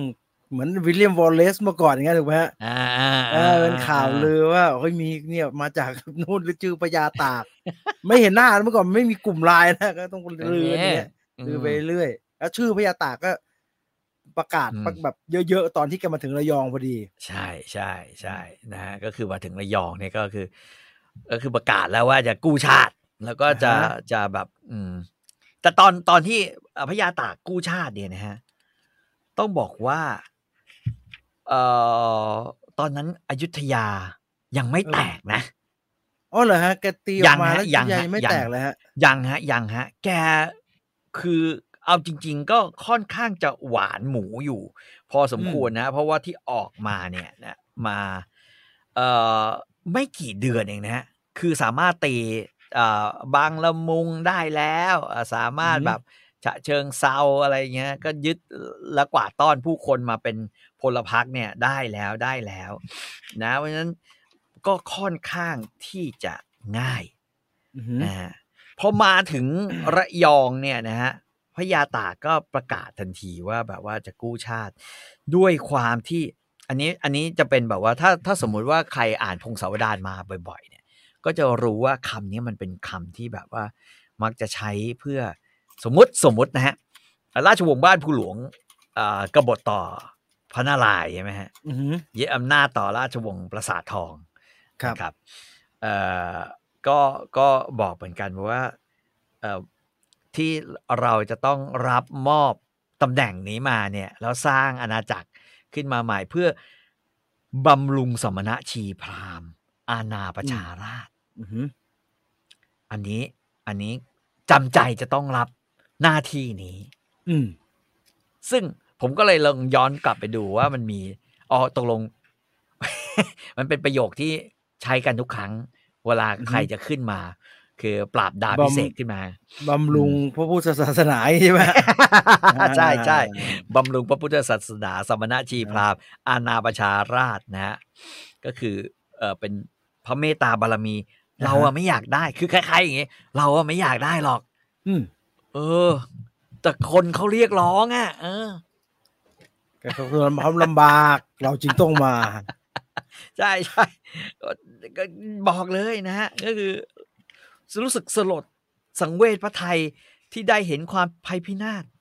เหมือนวิลเลียมวอลเลซเมื่อก่อนอย่างเงี้ยถูกไหมฮะอ่าเออเป็นข่าวลือว่าเฮ้ยมีเนี่ยมาจากนู่นหรือชื่อพญาตาก ไม่เห็นหน้าเมื่อก่อนไม่มีกลุ่มไลน์นะก็ต้องลืออย่างเงี้ยลือไปเรื่อยแล้วชื่อพญาตากก็ประกาศแบบเยอะๆตอนที่แกมาถึงระยองพอดีใช่ใช่ใช่นะฮะก็คือมาถึงระยองเนี่ยก็คือก็คือประกาศแล้วว่าจะกู้ชาติแล้วก็จะจะแบบอืมแต่ตอนตอนที่พญาตากกู้ชาติเนี่ยนะฮะต้องบอกว่าเอ่อตอนนั้นอยุธยายังไม่แตกนะอ๋อเหรอฮะแกตีออกมาแล้วยังยังไม่แตกเลยฮะยังฮะยังฮะแกคือเอาจริงๆก็ค่อนข้างจะหวานหมูอยู่พอสมควรนะเพราะว่าที่ออกมาเนี่ยนะมาเอ่อไม่กี่เดือนเองนะฮะคือสามารถตีอ่าบางละมุงได้แล้วสามารถแบบฉะเชิงเซาอะไรเงี้ยก็ยึดและกวาดต้อนผู้คนมาเป็นพลพรรคเนี่ยได้แล้วได้แล้วนะเพราะฉะนั้นก็ค่อนข้างที่จะง่ายนะฮะพอมาถึงระยองเนี่ยนะฮะพญาตากก็ประกาศทันทีว่าแบบว่าจะกู้ชาติด้วยความที่อันนี้อันนี้จะเป็นแบบว่าถ้าถ้าสมมุติว่าใครอ่านพงศาวดารมาบ่อยๆเนี่ยก็จะรู้ว่าคำนี้มันเป็นคำที่แบบว่ามักจะใช้เพื่อสมมุติสมมุตินะฮะราชวงศ์บ้านภูหลวงอ่ากบฏต่อพระนารายณ์ใช่ไหมฮะยึดอำนาจต่อราชวงศ์ปราสาททองครับเอ่อก็ก็บอกเหมือนกันว่าเอ่อที่เราจะต้องรับมอบตำแหน่งนี้มาเนี่ยแล้วสร้างอาณาจักรขึ้นมาใหม่เพื่อบำรุงสมณชีพราหมณ์อาณาประชาราษฎร์อันนี้อันนี้จำใจจะต้องรับหน้าที่นี้ซึ่งผมก็เลยลองย้อนกลับไปดูว่ามันมีอ๋อตกลง มันเป็นประโยคที่ใช้กันทุกครั้งเวลาใครจะขึ้นมาคือปราบดาบพิเศษขึ้นมาบำรุงพระพุทธศาสนาใช่ไหมใช่ใช่บำรุงพระพุทธศาสนาสมณชีพราหมณ์อาณาประชาราษฎร์นะฮะก็คือเออเป็นพระเมตตาบารมีเราอะไม่อยากได้คือคล้ายๆอย่างงี้เราอะไม่อยากได้หรอกเออแต่คนเขาเรียกร้องอ่ะเออแต่เขาคือความลำบากเราจึงต้องมาใช่ใช่ก็บอกเลยนะฮะก็คือรู้สึกสลดสังเวชพระไทยที่ได้เห็นความภัยพินาศ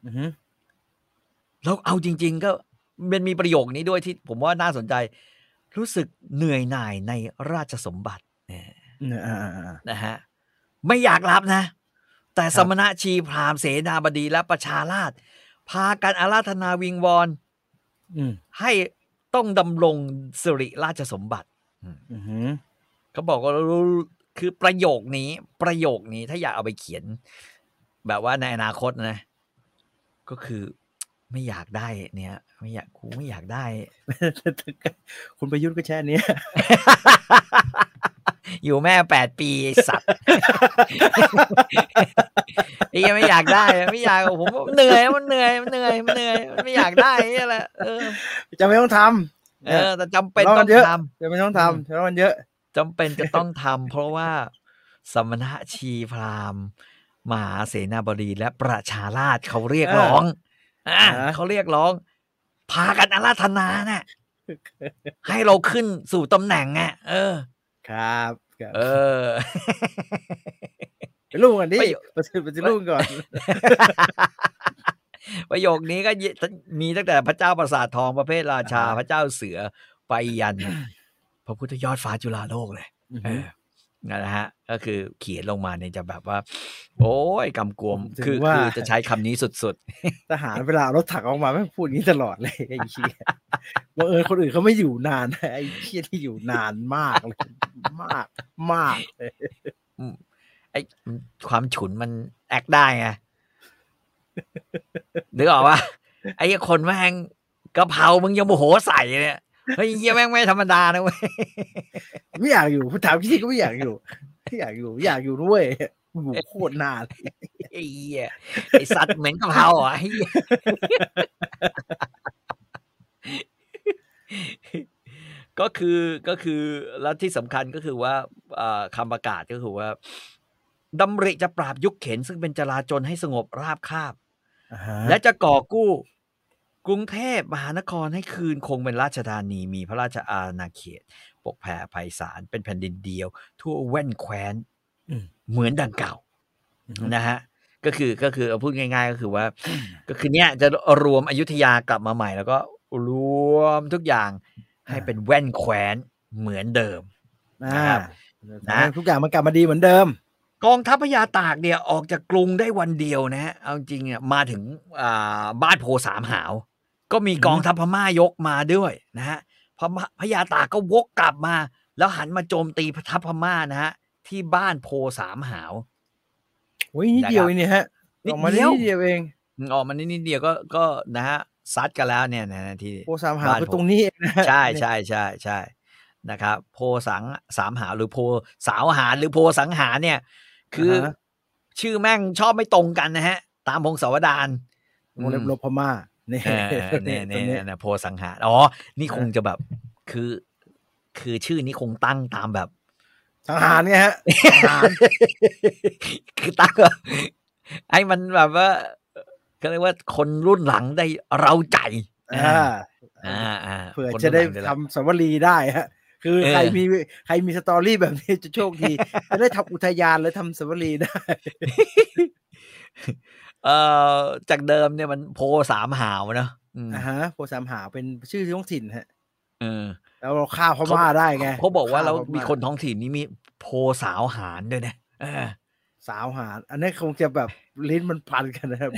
แล้วเอาจริงๆก็มันมีประโยคนี้ด้วยที่ผมว่าน่าสนใจรู้สึกเหนื่อยหน่ายในราชสมบัตินะฮะไม่อยากรับนะแต่สมณชีพราหมณ์เสนาบดีและประชาราษฎร์พากันอาราธนาวิงวอนให้ต้องดำรงสิริราชสมบัติเขาบอกว่าคือประโยคนี้ประโยคนี้ถ้าอยากเอาไปเขียนแบบว่าในอนาคตนะก็คือไม่อยากได้เนี่ยไม่อยากกูไม่อยากได้คุณประยุทธ์ก็แค่นี้อยู่แม่แปดปีสัตว์ไอ้ยังไม่อยากได้ไม่อยากผมเหนื่อยมันเหนื่อยมันเหนื่อยมันเหนื่อยมันไม่อยากได้นี่แหละเออจะไม่ต้องทำเออแต่จำเป็นต้องทำจะไม่ต้องทำเพราะมันเยอะจำเป็นจะต้องทำเพราะว่าสมณชีพราหมณ์มหาเสนาบดีและประชาราษฎร์เขาเรียกร้องอ่าเขาเรียกร้องพากันอาราธนาน่ะให้เราขึ้นสู่ตำแหน่งอ่ะเออครับเออไปลูกกันดิไปไปลูกก่อนประโยคนี้ก็มีตั้งแต่พระเจ้าปราสาททองประเภทราชาพระเจ้าเสือไปยันพระพุทธยอดฟ้าจุฬาโลกเลยเออนั่นแหละฮะก็คือเขียนลงมาเนี่ยจะแบบว่าโอ้ยกำกวมคือคือจะใช้คำนี้สุดๆทหารเวลารถถักออกมาไม่พูดนี้ตลอดเลยไอ้เหี้ยบังเอิญคนอื่นเขาไม่อยู่นานไอ้เหี้ยที่อยู่นานมากเลยมากมากเลยไอ้ความฉุนมันแอคได้ไงนึกออกป่ะไอ้คนแม่งกะเพรามึงยังโมโหใส่เนี่ยเฮ้ยเหี้ยแม่งไม่ธรรมดานะเว้ยไม่อยากอยู่ผู้ถามที่ก็ไม่อยากอยู่ไม่อยากอยู่อยากอยู่ด้วยอยู่โคตรนานไอ้เหี้ยไอ้สัตว์เหม็นกะเพราอ่ะไอ้เหี้ยก็คือก็คือแล้วที่สำคัญก็คือว่าคำประกาศก็คือว่าดำริจะปราบยุคเข็นซึ่งเป็นจลาจลให้สงบราบคาบและจะก่อกู้กรุงเทพมหานครให้คืนคงเป็นราชธานีมีพระราชอาณาเขตปกแผ่ไพศาลเป็นแผ่นดินเดียวทั่วแว่นแคว้นเหมือนดังเก่านะฮะก็คือก็คือเอาพูดง่ายๆก็คือว่าก็คือเนี้ยจะรวมอยุธยากลับมาใหม่แล้วก็รวมทุกอย่างให้เป็นแว่นแคว้นเหมือนเดิมนะครับนะทุกอย่างมันกลับมาดีเหมือนเดิมกองทัพพญาตากเนี่ยออกจากกรุงได้วันเดียวนะฮะเอาจริงเนี่ยมาถึงอ่าบ้านโพสามหาวก็มีกองทัพพม่ายกมาด้วยนะฮะพอพญาตากก็วกกลับมาแล้วหันมาโจมตีทัพพม่านะฮะที่บ้านโพสามหาวโอ้ยนิดเดียวเองเนี่ยฮะออกมานิดเดียวเองออกมานิดเดียวก็ก็นะฮะซัดกันแล้วเนี่ยนะที่โพสามหาวคือตรงนี้เองนะใช่ใช่ใช่ใช่นะครับโพสังสามหาวหรือโพสาวหารหรือโพสังหารเนี่ยคือชื่อแม่งชอบไม่ตรงกันนะฮะตามพงศาวดารวงเล็บลบพม่าเนี่ยเนี่ยเนี่ยโพสังหารอ๋อนี่คงจะแบบคือคือชื่อนี้คงตั้งตามแบบสังหารไงฮะสังหารคือตั้งแบบให้มันแบบว่าก็เรียกว่าคนรุ่นหลังได้เร้าใจอ่าอ่าอ่าเผื่อจะได้ทำสวรีได้ฮะคือใครมีใครมีสตอรี่แบบนี้จะโชคดีจะได้ทำอุทยานหรือทำสวรีได้เอ่อจากเดิมเนี่ยมันโพสามหาวเนาะอ่าฮะโพสามหาวเป็นชื่อท้องถิ่นฮะเออแล้วเราฆ่าพม่าได้ไงเขาบอกว่าแล้วมีคนท้องถิ่นนี้มีโพสาวหารด้วยนะเออสาวหารอันนี้คงจะแบบลิ้นมันพันกันนะครับ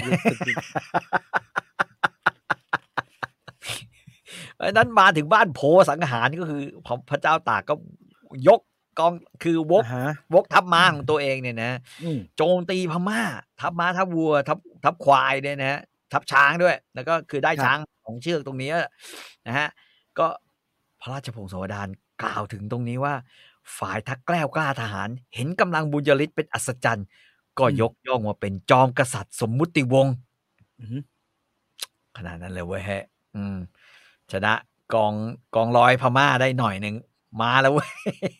นั้นมาถึงบ้านโพสังหารก็คือพระเจ้าตากก็ยกกองคือวกวกทัพม้าของตัวเองเนี่ยนะโจมตีพม่าทัพม้าทัพวัวทัพทัพควายเนี่ยนะทัพช้างด้วยแล้วก็คือได้ช้างของเชือกตรงนี้นะฮะก็พระราชพงศาวดารกล่าวถึงตรงนี้ว่าฝ่ายทักแกล้วกล้าทหารเห็นกำลังบุญยฤทธิ์เป็นอัศจรรย์ก็ยกย่องว่าเป็นจอมกษัตริย์สมมุติวงศ์ขนาดนั้นเลยเว้ยฮะอืมชนะกองกองร้อยพม่าได้หน่อยหนึ่งมาแล้วเว้ย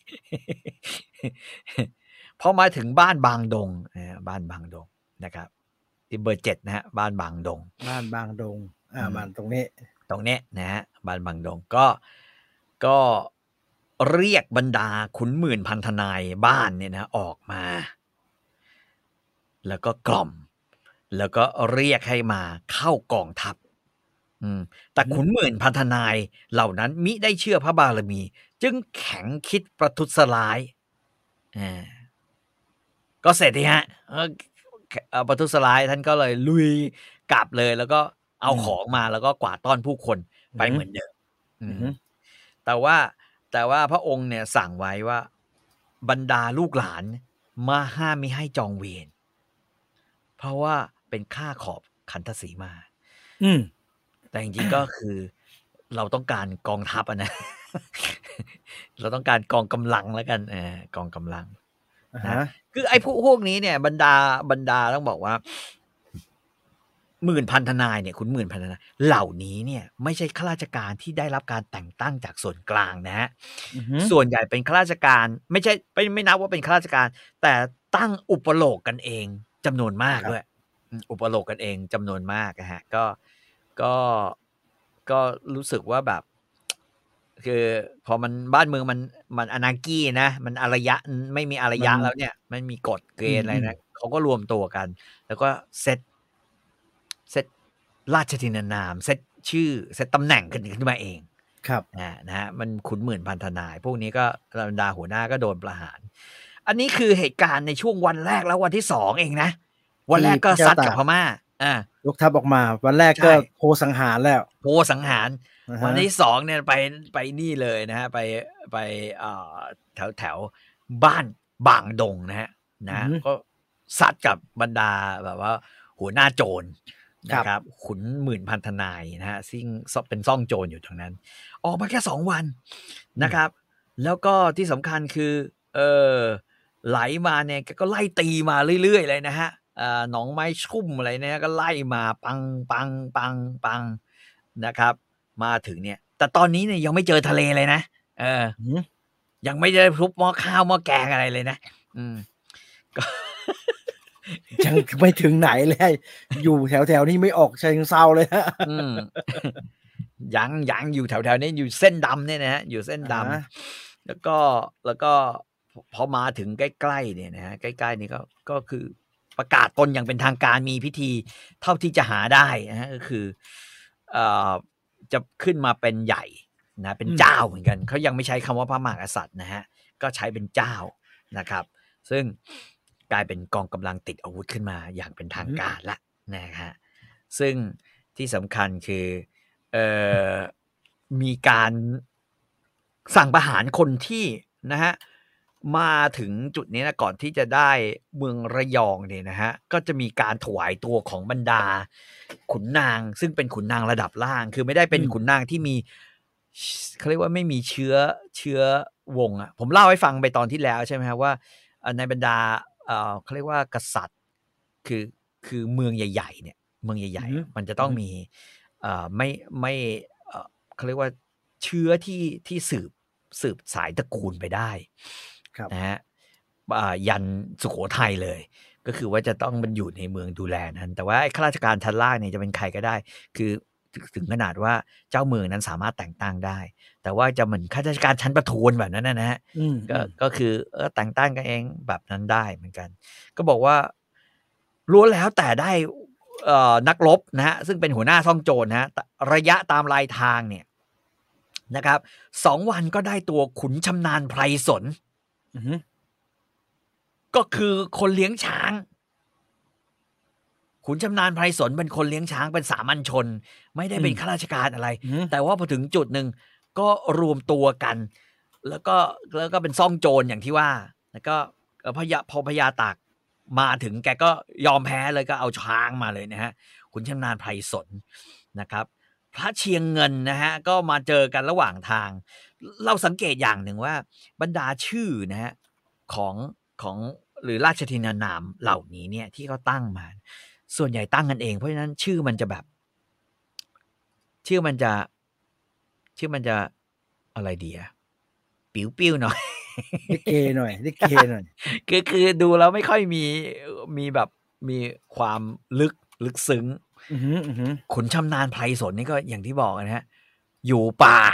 พอมาถึงบ้านบางดงนะบ้านบางดงนะครับที่เบอร์เจ็ดนะฮะบ้านบางดงบ้านบางดงอ่าบ้านตรงนี้ตรงนี้นะฮะบ้านบางดงก็ก็เรียกบรรดาขุนหมื่นพันทนายบ้านเนี่ยนะออกมาแล้วก็กล่อมแล้วก็เรียกให้มาเข้ากองทัพแต่ขุนหมื่นพันทนายเหล่านั้นมิได้เชื่อพระบารมีจึงแข็งคิดประทุษร้ายอ่าก็เสร็จทีฮะประทุษร้ายท่านก็เลยลุยกลับเลยแล้วก็เอาของมาแล้วก็กวาดต้อนผู้คนไปเหมือนเดิมแต่ว่าแต่ว่าพระองค์เนี่ยสั่งไว้ว่าบรรดาลูกหลานมาห้ามไม่ให้จองเวรเพราะว่าเป็นข้าขอบขันธสีมาอืมแต่จริงๆก็คือเราต้องการกองทัพอะนะ เราต้องการกองกำลังแล้วกันเออกองกำลังนะคือไอ้พวกพวกนี้เนี่ยบรรดาบรรดาต้องบอกว่าหมื่นพันทนายเนี่ยคุณหมื่นพันทนายเหล่านี้เนี่ยไม่ใช่ข้าราชการที่ได้รับการแต่งตั้งจากส่วนกลางนะฮะส่วนใหญ่เป็นข้าราชการไม่ใช่ไม่ไม่นับว่าเป็นข้าราชการแต่ตั้งอุปโลกกันเองจำนวนมากด้วยอุปโลกกันเองจำนวนมากนะฮะก็ก็ก็รู้สึกว่าแบบคือพอมันบ้านเมืองมันมันอนาคีนะมันอารยะไม่มีอารยะแล้วเนี่ยไม่มีกฎเกณฑ์อะไรนะเขาก็รวมตัวกันแล้วก็เซตเซตราชทินานามเซตชื่อเซตตำแหน่งขึ้นขึ้นมาเองครับนะนะฮะมันขุนหมื่นพันทนายพวกนี้ก็บรรดาหัวหน้าก็โดนประหารอันนี้คือเหตุการณ์ในช่วงวันแรกแล้ววันที่สองเองนะวันแรกก็ซัดกับพม่าอ่ายกทัพออกมาวันแรกก็โพสังหารแล้วโพสังหารวันที่สองเนี่ยไปไปนี่เลยนะฮะไปไปเอ่อแถวแถวบ้านบางดงนะฮะนะก็ซัดกับบรรดาแบบว่าหัวหน้าโจรนะครับขุนหมื่นพันทนายนะฮะซึ่งเป็นซ่องโจรอยู่ตรงนั้นออกมาแค่สองวันนะครับแล้วก็ที่สำคัญคือเออไหลมาเนี่ยก็ไล่ตีมาเรื่อยๆเลยนะฮะหนองไม้ชุ่มอะไรเนี่ยก็ไล่มาปังปังปังปังนะครับมาถึงเนี่ยแต่ตอนนี้เนี่ยยังไม่เจอทะเลเลยนะเออยังไม่ได้ทุบหม้อข้าวหม้อแกงอะไรเลยนะอืมก็ยังไม่ถึงไหนเลยอยู่แถวๆนี้ไม่ออกเชิงเซาเลยฮะอืม ยังยังอยู่แถวๆนี้อยู่เส้นดำเนี่ยนะฮะอยู่เส้นดอ่าำแล้วก็แล้วก็พอมาถึงใกล้ๆเนี่ยนะฮะใกล้ๆนี่ก็ก็คือประกาศตนอย่างเป็นทางการมีพิธีเท่าที่จะหาได้นะฮะก็คือเอ่อจะขึ้นมาเป็นใหญ่นะเป็นเจ้าเหมือนกันเขายังไม่ใช้คำว่าพระมหากษัตริย์นะฮะก็ใช้เป็นเจ้านะครับ ซึ่งกลายเป็นกองกำลังติดอาวุธขึ้นมาอย่างเป็นทางการละนะฮะซึ่งที่สำคัญคือเอ่อมีการสั่งประหารคนที่นะฮะมาถึงจุดนี้นะก่อนที่จะได้เมืองระยองเนี่ยนะฮะก็จะมีการถวายตัวของบรรดาขุนนางซึ่งเป็นขุนนางระดับล่างคือไม่ได้เป็นขุนนางที่มีเขาเรียกว่าไม่มีเชื้อเชื้อวงอ่ะผมเล่าให้ฟังไปตอนที่แล้วใช่ไหมครับว่าในบรรดาเอ่อเขาเรียกว่ากษัตริย์คือคือเมืองใหญ่ๆเนี่ยเมืองใหญ่ๆมันจะต้องมีเอ่อไม่ไม่เอ่อเขาเรียกว่าเชื้อที่ที่สืบสืบสายตระกูลไปได้นะฮะยันสุโขทัยเลยก็คือว่าจะต้องมันอยู่ในเมืองดูแลนั้นแต่ว่าข้าราชการชั้นล่างเนี่ยจะเป็นใครก็ได้คือถึงขนาดว่าเจ้าเมืองนั้นสามารถแต่งตั้งได้แต่ว่าจะเหมือนข้าราชการชั้นประทวนแบบนั้นนะฮะก็ก็คือเออแต่งตั้งกันเองแบบนั้นได้เหมือนกันก็บอกว่าล้วนแล้วแต่ได้เอ่อนักรบนะฮะซึ่งเป็นหัวหน้าซ่องโจรนะฮะระยะตามลายทางเนี่ยนะครับสองวันก็ได้ตัวขุนชำนาญไพรสนก็คือคนเลี้ยงช้างขุนชำนาญไพรสนเป็นคนเลี้ยงช้างเป็นสามัญชนไม่ได้เป็นข้าราชการอะไรแต่ว่าพอถึงจุดหนึ่งก็รวมตัวกันแล้วก็แล้วก็เป็นซ่องโจรอย่างที่ว่าแล้วก็พญาพอพญาตากมาถึงแกก็ยอมแพ้เลยก็เอาช้างมาเลยนะฮะขุนชำนาญไพรสนนะครับพระเชียงเงินนะฮะก็มาเจอกันระหว่างทางเราสังเกตอย่างหนึ่งว่าบรรดาชื่อนะฮะของของหรือราชทินานามเหล่านี้เนี่ยที่เขาตั้งมาส่วนใหญ่ตั้งกันเองเพราะฉะนั้นชื่อมันจะแบบชื่อมันจะชื่อมันจะอะไรดีอะปิ้วๆหน่อยลิเกหน่อยลิเกหน่อยคือคือดูแล้วไม่ค่อยมีมีแบบมีความลึกลึกซึ้งขุนชำนาญไพรสนนี่ก็อย่างที่บอกนะฮะอยู่ป่า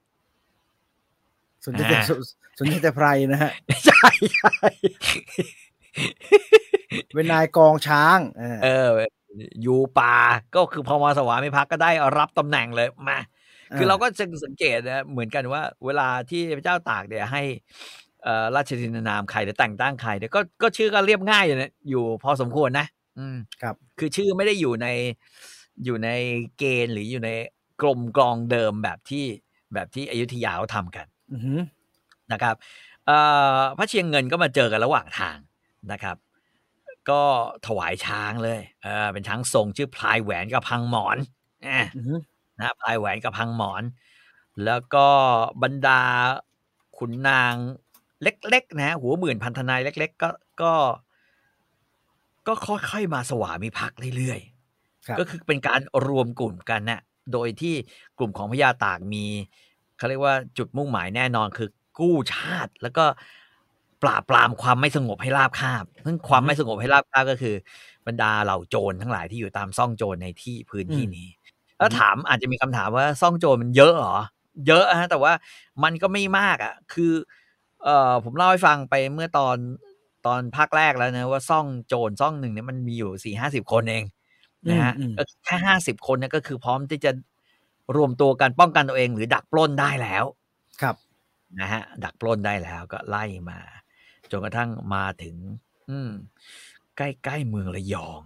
สนใจแต่สนใจแต่ไพรนะฮะใช่ใช่เป็นนายกองช้างเอออยู่ป่าก็คือพอมาสวามิภักดิ์ก็ได้รับตำแหน่งเลยมาคือเราก็จะสังเกตนะเหมือนกันว่าเวลาที่พระเจ้าตากเนี่ยให้ราชทินานามใครหรือแต่งตั้งใครเนี่ยก็ก็ชื่อก็เรียบง่ายอยู่นะอยู่พอสมควรนะอืมครับคือชื่อไม่ได้อยู่ในอยู่ในเกณฑ์หรืออยู่ในกลมกลองเดิมแบบที่แบบที่อยุธยาเขาทำกันนะครับพระเชียงเงินก็มาเจอกันระหว่างทางนะครับก็ถวายช้างเลยเออเป็นช้างทรงชื่อพลายแหวนกับพังหมอนนะพลายแหวนกับพังหมอนแล้วก็บรรดาขุนนางเล็กๆนะหัวหมื่นพันทนายเล็กๆก็ก็ก็ค่อยๆมาสวามิภักดิ์เรื่อยๆก็คือเป็นการรวมกลุ่มกันนะโดยที่กลุ่มของพญาตากมีเขาเรียกว่าจุดมุ่งหมายแน่นอนคือกู้ชาติแล้วก็ปราบปรามความไม่สงบให้ราบคาบซึ่งความไม่สงบให้ราบคาบก็คือบรรดาเหล่าโจรทั้งหลายที่อยู่ตามซ่องโจรในที่พื้นที่นี้แล้วถามอาจจะมีคำถามว่าซ่องโจรมันเยอะเหรอเยอะฮะแต่ว่ามันก็ไม่มากอ่ะคือเอ่อผมเล่าให้ฟังไปเมื่อตอนตอนภาคแรกแล้วนะว่าซ่องโจรซ่องหนึ่งเนี่ยมันมีอยู่สี่ห้าสิบคนเองนะฮะแค่ห้าสิบคนเนี่ยก็คือพร้อมที่จะรวมตัวกันป้องกันตัวเองหรือดักปล้นได้แล้วครับนะฮะดักปล้นได้แล้วก็ไล่มาจนกระทั่งมาถึงอืมใกล้ๆเมืองระยอง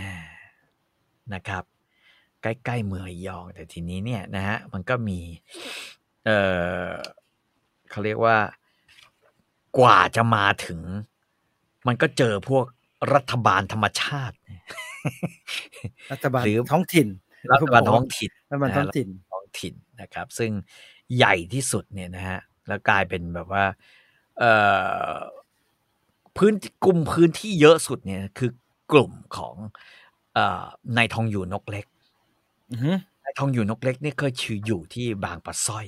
นะครับใกล้ๆเมืองระยองแต่ทีนี้เนี่ยนะฮะมันก็มีเออเขาเรียกว่ากว่าจะมาถึงมันก็เจอพวกรัฐบาลธรรมชาติรัฐบาลท้องถิ่นรัฐบาลท้องถิ่นรัฐบาลท้องถิ่นท้องถิ่นนะครับซึ่งใหญ่ที่สุดเนี่ยนะฮะแล้วกลายเป็นแบบว่าเอ่อพื้นกลุ่มพื้นที่เยอะสุดเนี่ยคือกลุ่มของเอ่อนายทองอยู่นกเล็กนายทองอยู่นกเล็กนี่เคยชื่ออยู่ที่บางปะสร้อย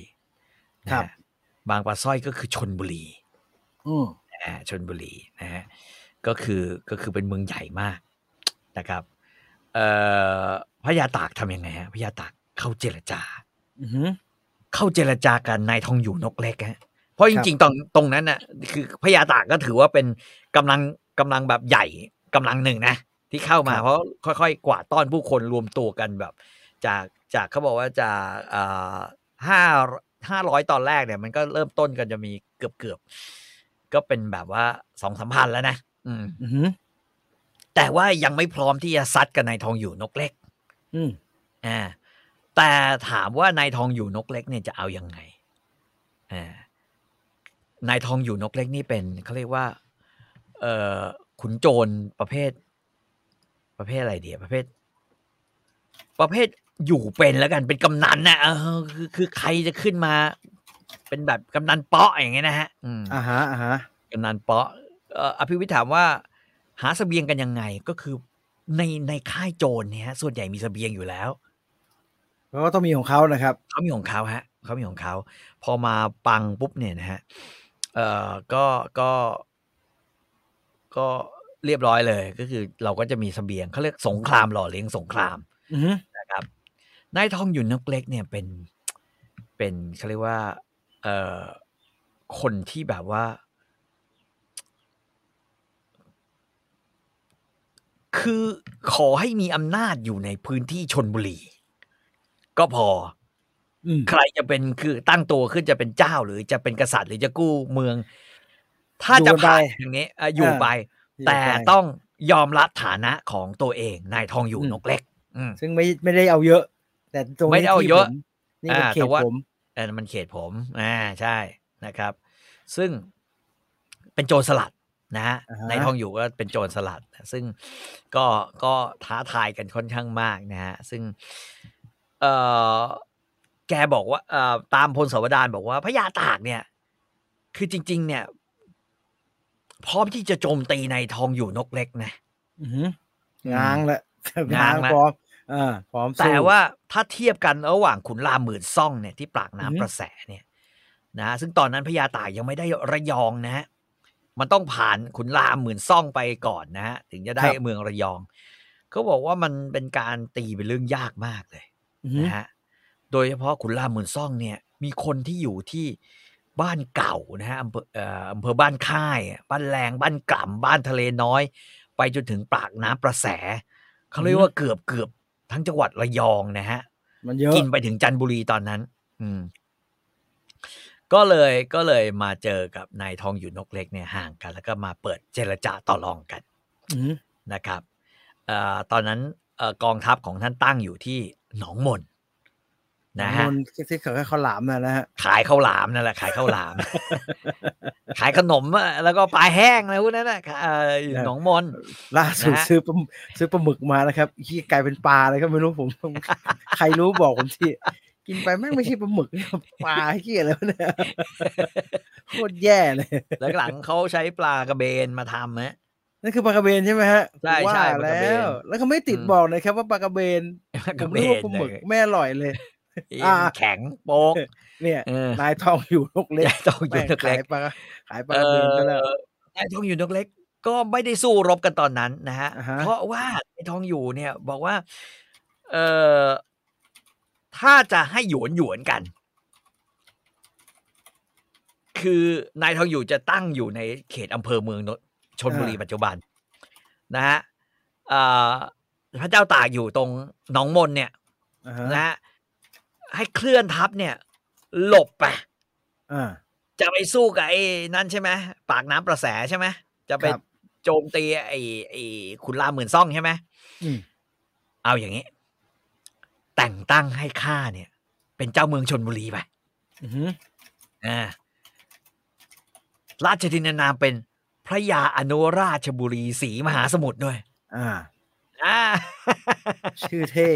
นะบางปะสร้อยก็คือชลบุรีอ่าชลบุรีนะฮะก็คือก็คือเป็นเมืองใหญ่มากนะครับเอ่อพญาตากทำยังไงฮะพญาตากเข้าเจรจาเข้าเจรจากันนายทองอยู่นกเล็กฮะเพราะจริงๆตรงตรงนั้นน่ะคือพญาตากก็ถือว่าเป็นกำลังกำลังแบบใหญ่กำลังหนึ่งนะที่เข้ามาเพราะค่อยๆกวาดต้อนผู้คนรวมตัวกันแบบจากจากเขาบอกว่าจากอ่าห้าห้าร้อยตอนแรกเนี่ยมันก็เริ่มต้นกันจะมีเกือบเกือบก็เป็นแบบว่าสองสามพันแล้วนะอืมแต่ว่ายังไม่พร้อมที่จะซัดกับนายทองอยู่นกเล็กอืมอ่าแต่ถามว่านายทองอยู่นกเล็กเนี่ยจะเอายังไงอ่านายทองอยู่นกเล็กนี่เป็นเขาเรียกว่าเอ่อขุนโจรประเภทประเภทอะไรเดียประเภทประเภทอยู่เป็นแล้วกันเป็นกำนันนะเออคือคือใครจะขึ้นมาเป็นแบบกำนันเปาะอย่างเงี้ยนะฮะอืมอ่าฮะอ่าฮะกำนันเปาะเอ่ออภิวิทย์ถามว่าหาเสบียงกันยังไงก็คือในในค่ายโจรเนี่ยส่วนใหญ่มีเสบียงอยู่แล้วเพราะว่าต้องมีของเขานะครับเขามีของเขาฮะเขามีของเขาพอมาปังปุ๊บเนี่ยนะฮะเอ่อก็ก็ก็เรียบร้อยเลยก็คือเราก็จะมีเสบียงเขาเรียกสงครามหล่อเลี้ยงสงครามนะครับนายทองอยู่นกเล็กเนี่ยเป็นเป็นเขาเรียกว่าเอ่อคนที่แบบว่าคือขอให้มีอำนาจอยู่ในพื้นที่ชลบุรีก็พอใครจะเป็นคือตั้งตัวขึ้นจะเป็นเจ้าหรือจะเป็นกษัตริย์หรือจะกู้เมืองถ้าจะผ่านอย่างนี้อยู่ไปแต่ต้องยอมรับฐานะของตัวเองนายทองอยู่นกเล็กซึ่งไม่ไม่ได้เอาเยอะแต่ตรงนี้ไม่ได้เอาเยอะนี่เป็นเขตผมเออมันเขตผมอ่าใช่นะครับซึ่งเป็นโจรสลัดนะฮะนายทองอยู่ก็เป็นโจรสลัดซึ่งก็ก็ท้าทายกันค่อนข้างมากนะฮะซึ่งเอ่อแกบอกว่าเอ่อตามพลสวดานบอกว่าพญาตากเนี่ยคือจริงๆเนี่ยพร้อมที่จะโจมตีนายทองอยู่นกเล็กนะง้างละง้างพร้อมอ่าพร้อมแต่ว่าถ้าเทียบกันระหว่างขุนรามหมื่นซ่องเนี่ยที่ปากน้ำประแสเนี่ยนะซึ่งตอนนั้นพญาตากยังไม่ได้ระยองนะฮะมันต้องผ่านขุนรามหมื่นซ่องไปก่อนนะฮะถึงจะได้เมืองระยองเขาบอกว่ามันเป็นการตีเป็นเรื่องยากมากเลยนะฮะโดยเฉพาะขุนรามหมื่นซ่องเนี่ยมีคนที่อยู่ที่บ้านเก่านะฮะอำเภอเอ่ออำเภอบ้านค่ายบ้านแรงบ้านกล่ำบ้านทะเลน้อยไปจนถึงปากน้ำประแสเขาเรียกว่าเกือบเกือบทั้งจังหวัดระยองนะฮะมันเยอะกินไปถึงจันทบุรีตอนนั้นอืมก็เลยก็เลยมาเจอกับนายทองอยู่นกเล็กเนี่ยห่างกันแล้วก็มาเปิดเจรจาต่อรองกันนะครับเอ่อตอนนั้นเอ่อกองทัพของท่านตั้งอยู่ที่หนองมนนะฮะที่ขายข้าวหลามนะฮะขายข้าวหลามนั่นแหละขายข้าวหลามขายขนมแล้วก็ปลาแห้งอะไรพวกนั้นนะอยู่หนองมนล่าสุดซื้อซื้อปลาหมึกมานะครับที่กลายเป็นปลาอะไรก็ไม่รู้ผมใครรู้บอกผมทีกินไปแม่งไม่ใช่ปลาหมึกปลาเหี้ยแล้วเนี่ยโคตรแย่เลยหลังๆเขาใช้ปลากระเบนมาทำนะนั่นคือปลากระเบนใช่ไหมฮะใช่ใช่แล้วแล้วเขาไม่ติดบอกเลยครับว่าปลากระเบนผมรู้ว่าปลาหมึกไม่อร่อยเลยแข็งโป๊กเนี่ยนายทองอยู่นกเล็กนายทองอยู่นกเล็กขายปลาขายปลากระเบนไปแล้วนายทองอยู่นกเล็กก็ไม่ได้สู้รบกันตอนนั้นนะฮะเพราะว่านายทองอยู่เนี่ยบอกว่าเอ่อถ้าจะให้หยวนหยวนกันคือนายทองอยู่จะตั้งอยู่ในเขตอำเภอเมืองชลบุรีปัจจุบันนะฮะพระเจ้าตากอยู่ตรงหนองมนเนี่ยนะฮะให้เคลื่อนทัพเนี่ยหลบไปจะไปสู้กับไอ้นั่นใช่ไหมปากน้ำประแสใช่ไหมจะไปโจมตีไอ้ไอ้ขุนรามหมื่นซ่องใช่ไหมเอาอย่างนี้แต่งตั้งให้ข้าเนี่ยเป็นเจ้าเมืองชลบุรีไปอ่าราชทินานามเป็นพระยาอนุราชบุรีศรีมหาสมุทรด้วยอ่าอ่าชื่อเท่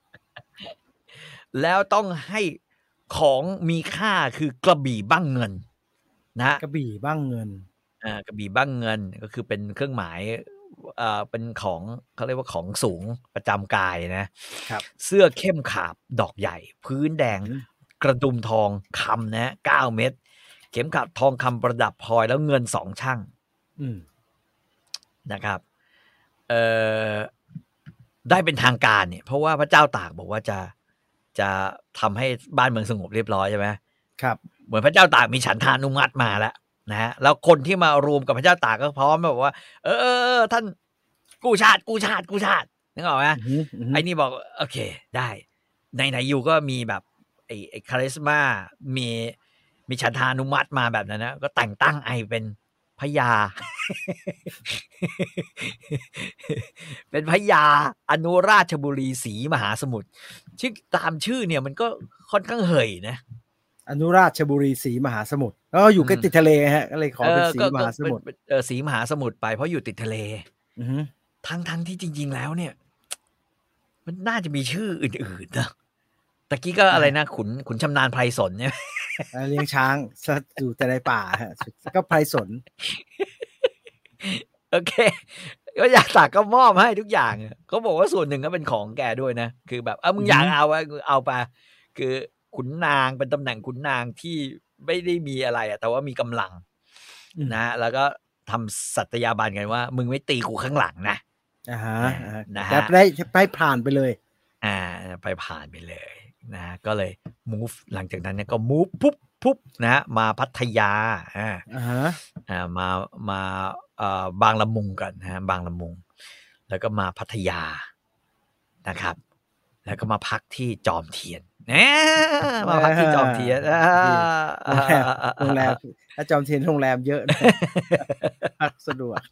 แล้วต้องให้ของมีค่าคือกระบี่บ้างเงินนะกระบี่บ้างเงินอ่ากระบี่บ้างเงินก็คือเป็นเครื่องหมายอ่าเป็นของเขาเรียกว่าของสูงประจำกายนะครับเสื้อเข้มขาบดอกใหญ่พื้นแดงกระดุมทองคำนะเก้าเม็ดเข็มขัดทองคำประดับพลอยแล้วเงินสองชั่งอืมนะครับเอ่อได้เป็นทางการเนี่ยเพราะว่าพระเจ้าตากบอกว่าจะจะทำให้บ้านเมืองสงบเรียบร้อยใช่ไหมครับเหมือนพระเจ้าตากมีฉันทานุมัติมาแล้วนะฮะแล้วคนที่มารวมกับพระเจ้าตากก็พร้อมแบบว่าเออเออท่านกู้ชาติกู้ชาติกู้ชาตินึกออกไหมไอ้นี่บอกโอเคได้ในไหนอยู่ก็มีแบบไอ้ไอ้คาริสมามีมีฉันทานุมัติมาแบบนั้นนะก็แต่งตั้งไอเป็นพญา เป็นพญาอนุราชบุรีศรีมหาสมุทรชื่อตามชื่อเนี่ยมันก็ค่อนข้างเหยนะอนุราชบุรีศรีมหาสมุทรแล้วก็อยู่ใกล้ติดทะเลฮะก็เลยขอเป็นศรีมหาสมุทรเออศรีมหาสมุทรไปเพราะอยู่ติดทะเลทั้งทั้งที่จริงๆแล้วเนี่ยมันน่าจะมีชื่ออื่นๆนะตะกี้ก็อะไรนะขุนขุนชำนาญไพรสนเนี่ยเลี้ยงช้างอยู่แต่ในป่าฮะก็ไพรสนโอเคก็อยากตากก็มอบให้ทุกอย่างเขาบอกว่าส่วนหนึ่งก็เป็นของแกด้วยนะคือแบบเออมึงอยากเอาเอาไปคือขุนนางเป็นตำแหน่งขุนนางที่ไม่ได้มีอะไรอะแต่ว่ามีกำลังนะแล้วก็ทำสัตยาบันกันว่ามึงไม่ตีกูข้างหลังนะอ่าฮะนะฮะไปไปผ่านไปเลยอ่าไปผ่านไปเลยนะก็เลย move หลังจากนั้นเนี่ยก็ move ปุ๊บปุ๊บนะฮะมาพัทยาอ่าอ่ามามาเอ่อบางละมุงกันนะฮะบางละมุงแล้วก็มาพัทยานะครับแล้วก็มาพักที่จอมเทียนมาพักที่จอมเทียนโรงแรมถ้าจอมเทียนโรงแรมเยอะพักสะดวก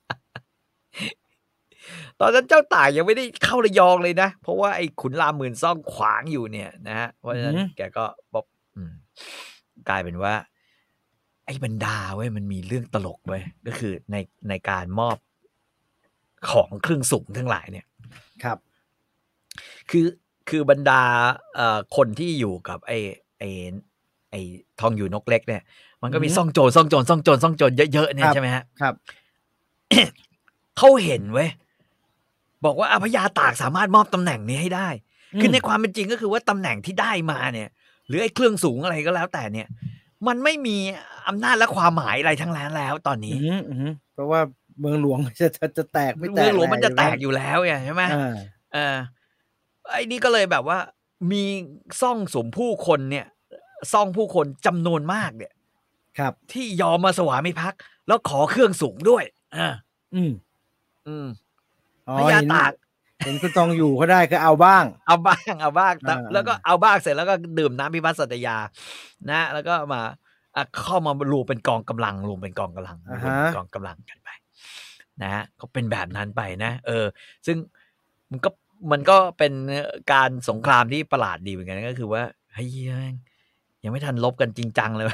ตอนนั้นเจ้าตากยังไม่ได้เข้าระยองเลยนะเพราะว่าไอ้ขุนรามหมื่นซ่องขวางอยู่เนี่ยนะฮะเพราะฉะนั้นแกก็บอกกลายเป็นว่าไอ้บรรดาเว้ยมันมีเรื่องตลกเว้ยก็คือในในการมอบของเครื่องสูงทั้งหลายเนี่ยครับคือคือบรรดาเอ่อคนที่อยู่กับไอ้ไอ้ไอ้ทองอยู่นกเล็กเนี่ยมันก็มีซ่องโจรซ่องโจรซ่องโจรซ่องโจรเยอะๆเนี่ยใช่ไหมฮะครับเขาเห็นเว้ยบอกว่าพญาตากสามารถมอบตำแหน่งนี้ให้ได้คือในความเป็นจริงก็คือว่าตำแหน่งที่ได้มาเนี่ยหรือไอ้เครื่องสูงอะไรก็แล้วแต่เนี่ยมันไม่มีอำนาจและความหมายอะไรทั้งนั้นแล้วตอนนี้เพราะว่าเมืองหลวงจะจะแตกไม่แตกเมืองหลวงมันจะแตกอยู่แล้วใช่ไหมเออไอ้นี่ก็เลยแบบว่ามีซ่องสมผู้คนเนี่ยซ่องผู้คนจำนวนมากเนี่ยครับที่ยอมมาสวามิภักดิ์แล้วขอเครื่องสูงด้วยอ่าอืมอืมพญาตากเห็นคุณตองอยู่ก็ได้ก็เอาบ้างเอาบ้างเอาบ้างแล้วก็เอาบ้างเสร็จแล้วก็ดื่มน้ำพิพัฒน์สัตยานะแล้วก็มาเข้ามารวมเป็นกองกำลังรวมเป็นกองกำลังกองกำลังกันไปนะฮะก็เป็นแบบนั้นไปนะเออซึ่งมันก็มันก็เป็นการสงครามที่ประหลาดดีเหมือนกันก็คือว่าเฮ้ยยังไม่ทันลบกันจริงจังเลย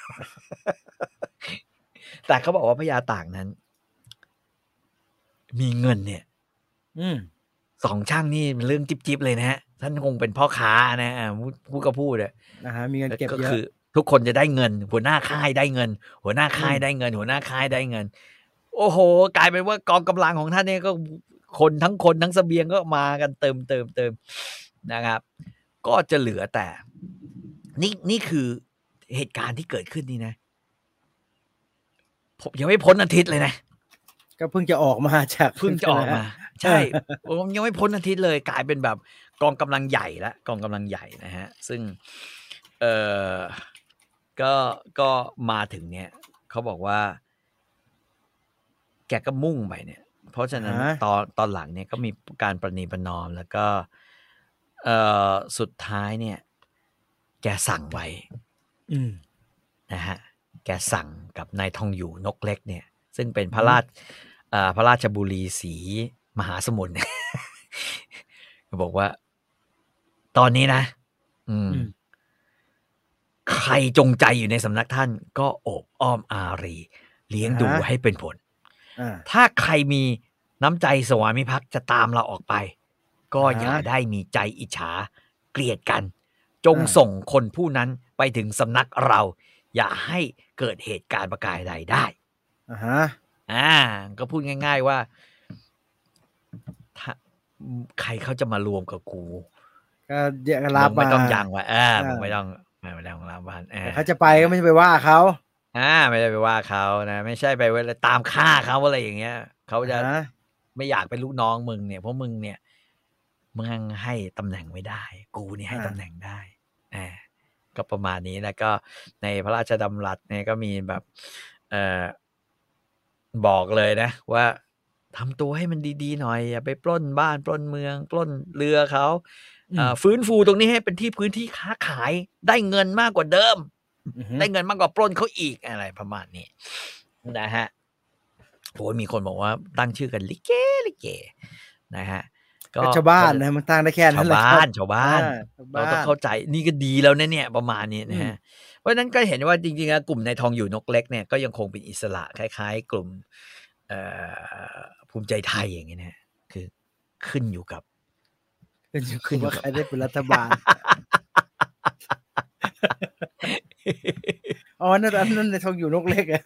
แต่เขาบอกว่าพญาตากนั้นมีเงินเนี่ยสองช่างนี่เป็นเรื่องจิ๊บๆเลยนะฮะท่านคงเป็นพ่อค้านะพูดก็พูดเลยนะฮะมีเงินเก็บเยอะก็คือทุกคนจะได้เงินหัวหน้าค่ายได้เงินหัวหน้าค่ายได้เงินหัวหน้าค่ายได้เงินโอ้โหกลายเป็นว่ากองกำลังของท่านเนี่ยก็คนทั้งคนทั้งเสบียงก็มากันเติมเติมเติมนะครับก็จะเหลือแต่นี่นี่คือเหตุการณ์ที่เกิดขึ้นนี่นะผมยังไม่พ้นอาทิตย์เลยนะก็เพิ่งจะออกมาจากเพิ่งจะออกมาใช่ผมยังไม่พ้นอาทิตย์เลยกลายเป็นแบบกองกำลังใหญ่แล้วกองกำลังใหญ่นะฮะซึ่งเออก็ก็มาถึงเนี่ยเขาบอกว่าแกก็มุ่งไปเนี่ยเพราะฉะนั้นตอนตอนหลังเนี่ยก็มีการประนีประนอมแล้วก็เออสุดท้ายเนี่ยแกสั่งไว้นะฮะแกสั่งกับนายทองอยู่นกเล็กเนี่ยซึ่งเป็นพระราชพระราชบุรีศรีมหาสมุทรบอกว่าตอนนี้นะอืมใครจงใจอยู่ในสำนักท่านก็โอบอ้อมอารีเลี้ยงดูให้เป็นผลถ้าใครมีน้ำใจสวามิภักดิ์จะตามเราออกไปก็อย่าได้มีใจอิจฉาเกลียดกันจงส่งคนผู้นั้นไปถึงสำนักเราอย่าให้เกิดเหตุการณ์ประการใดได้อ่าฮะอ่าก็พูดง่ายๆว่าถ้าใครเขาจะมารวมกับกูก็เดี๋ยวรับมาไม่ต้องยังไว้อ่าไม่ต้องไม่ต้องรับบ้านเขาจะไปก็ไม่ไปว่าเขาอ่าไม่ได้ไปว่าเขานะไม่ใช่ไปตามฆ่าเขาอะไรอย่างเงี้ยเขาจะไม่อยากเป็นลูกน้องมึงเนี่ยเพราะมึงเนี่ยมึงให้ตำแหน่งไม่ได้กูเนี่ยให้ตำแหน่งได้อ่าก็ประมาณนี้แล้วก็ในพระราชดำรัสเนี่ยก็มีแบบเอ่อบอกเลยนะว่าทำตัวให้มันดีๆหน่อยอย่าไปปล้นบ้านปล้นเมืองปล้นเรือเขาฟื้นฟูตรงนี้ให้เป็นที่พื้นที่ค้าขายได้เงินมากกว่าเดิมได้เงินมากกว่าปล้นเขาอีกอะไรประมาณนี้นะฮะโอ้ยมีคนบอกว่าตั้งชื่อกันลิเกลิเกนะฮะก็ชาวบ้านนะมันตั้งได้แค่นั้นแหละชาวบ้านชาวบ้านเราต้องเข้าใจนี่ก็ดีแล้วนะเนี่ยประมาณนี้นะฮะเพราะฉะนั้นก็เห็นว่าจริงๆแล้วกลุ่มนายทองอยู่นกเล็กเนี่ยก็ยังคงเป็นอิสระคล้ายๆกลุ่มภูมิใจไทยอย่างเงี้ยนะคือขึ้นอยู่กับขึ้นอยู่กับว่าใครได้เป็นรัฐบาลอ๋อนั่นนั่นในทองอยู่นกเล็กอะ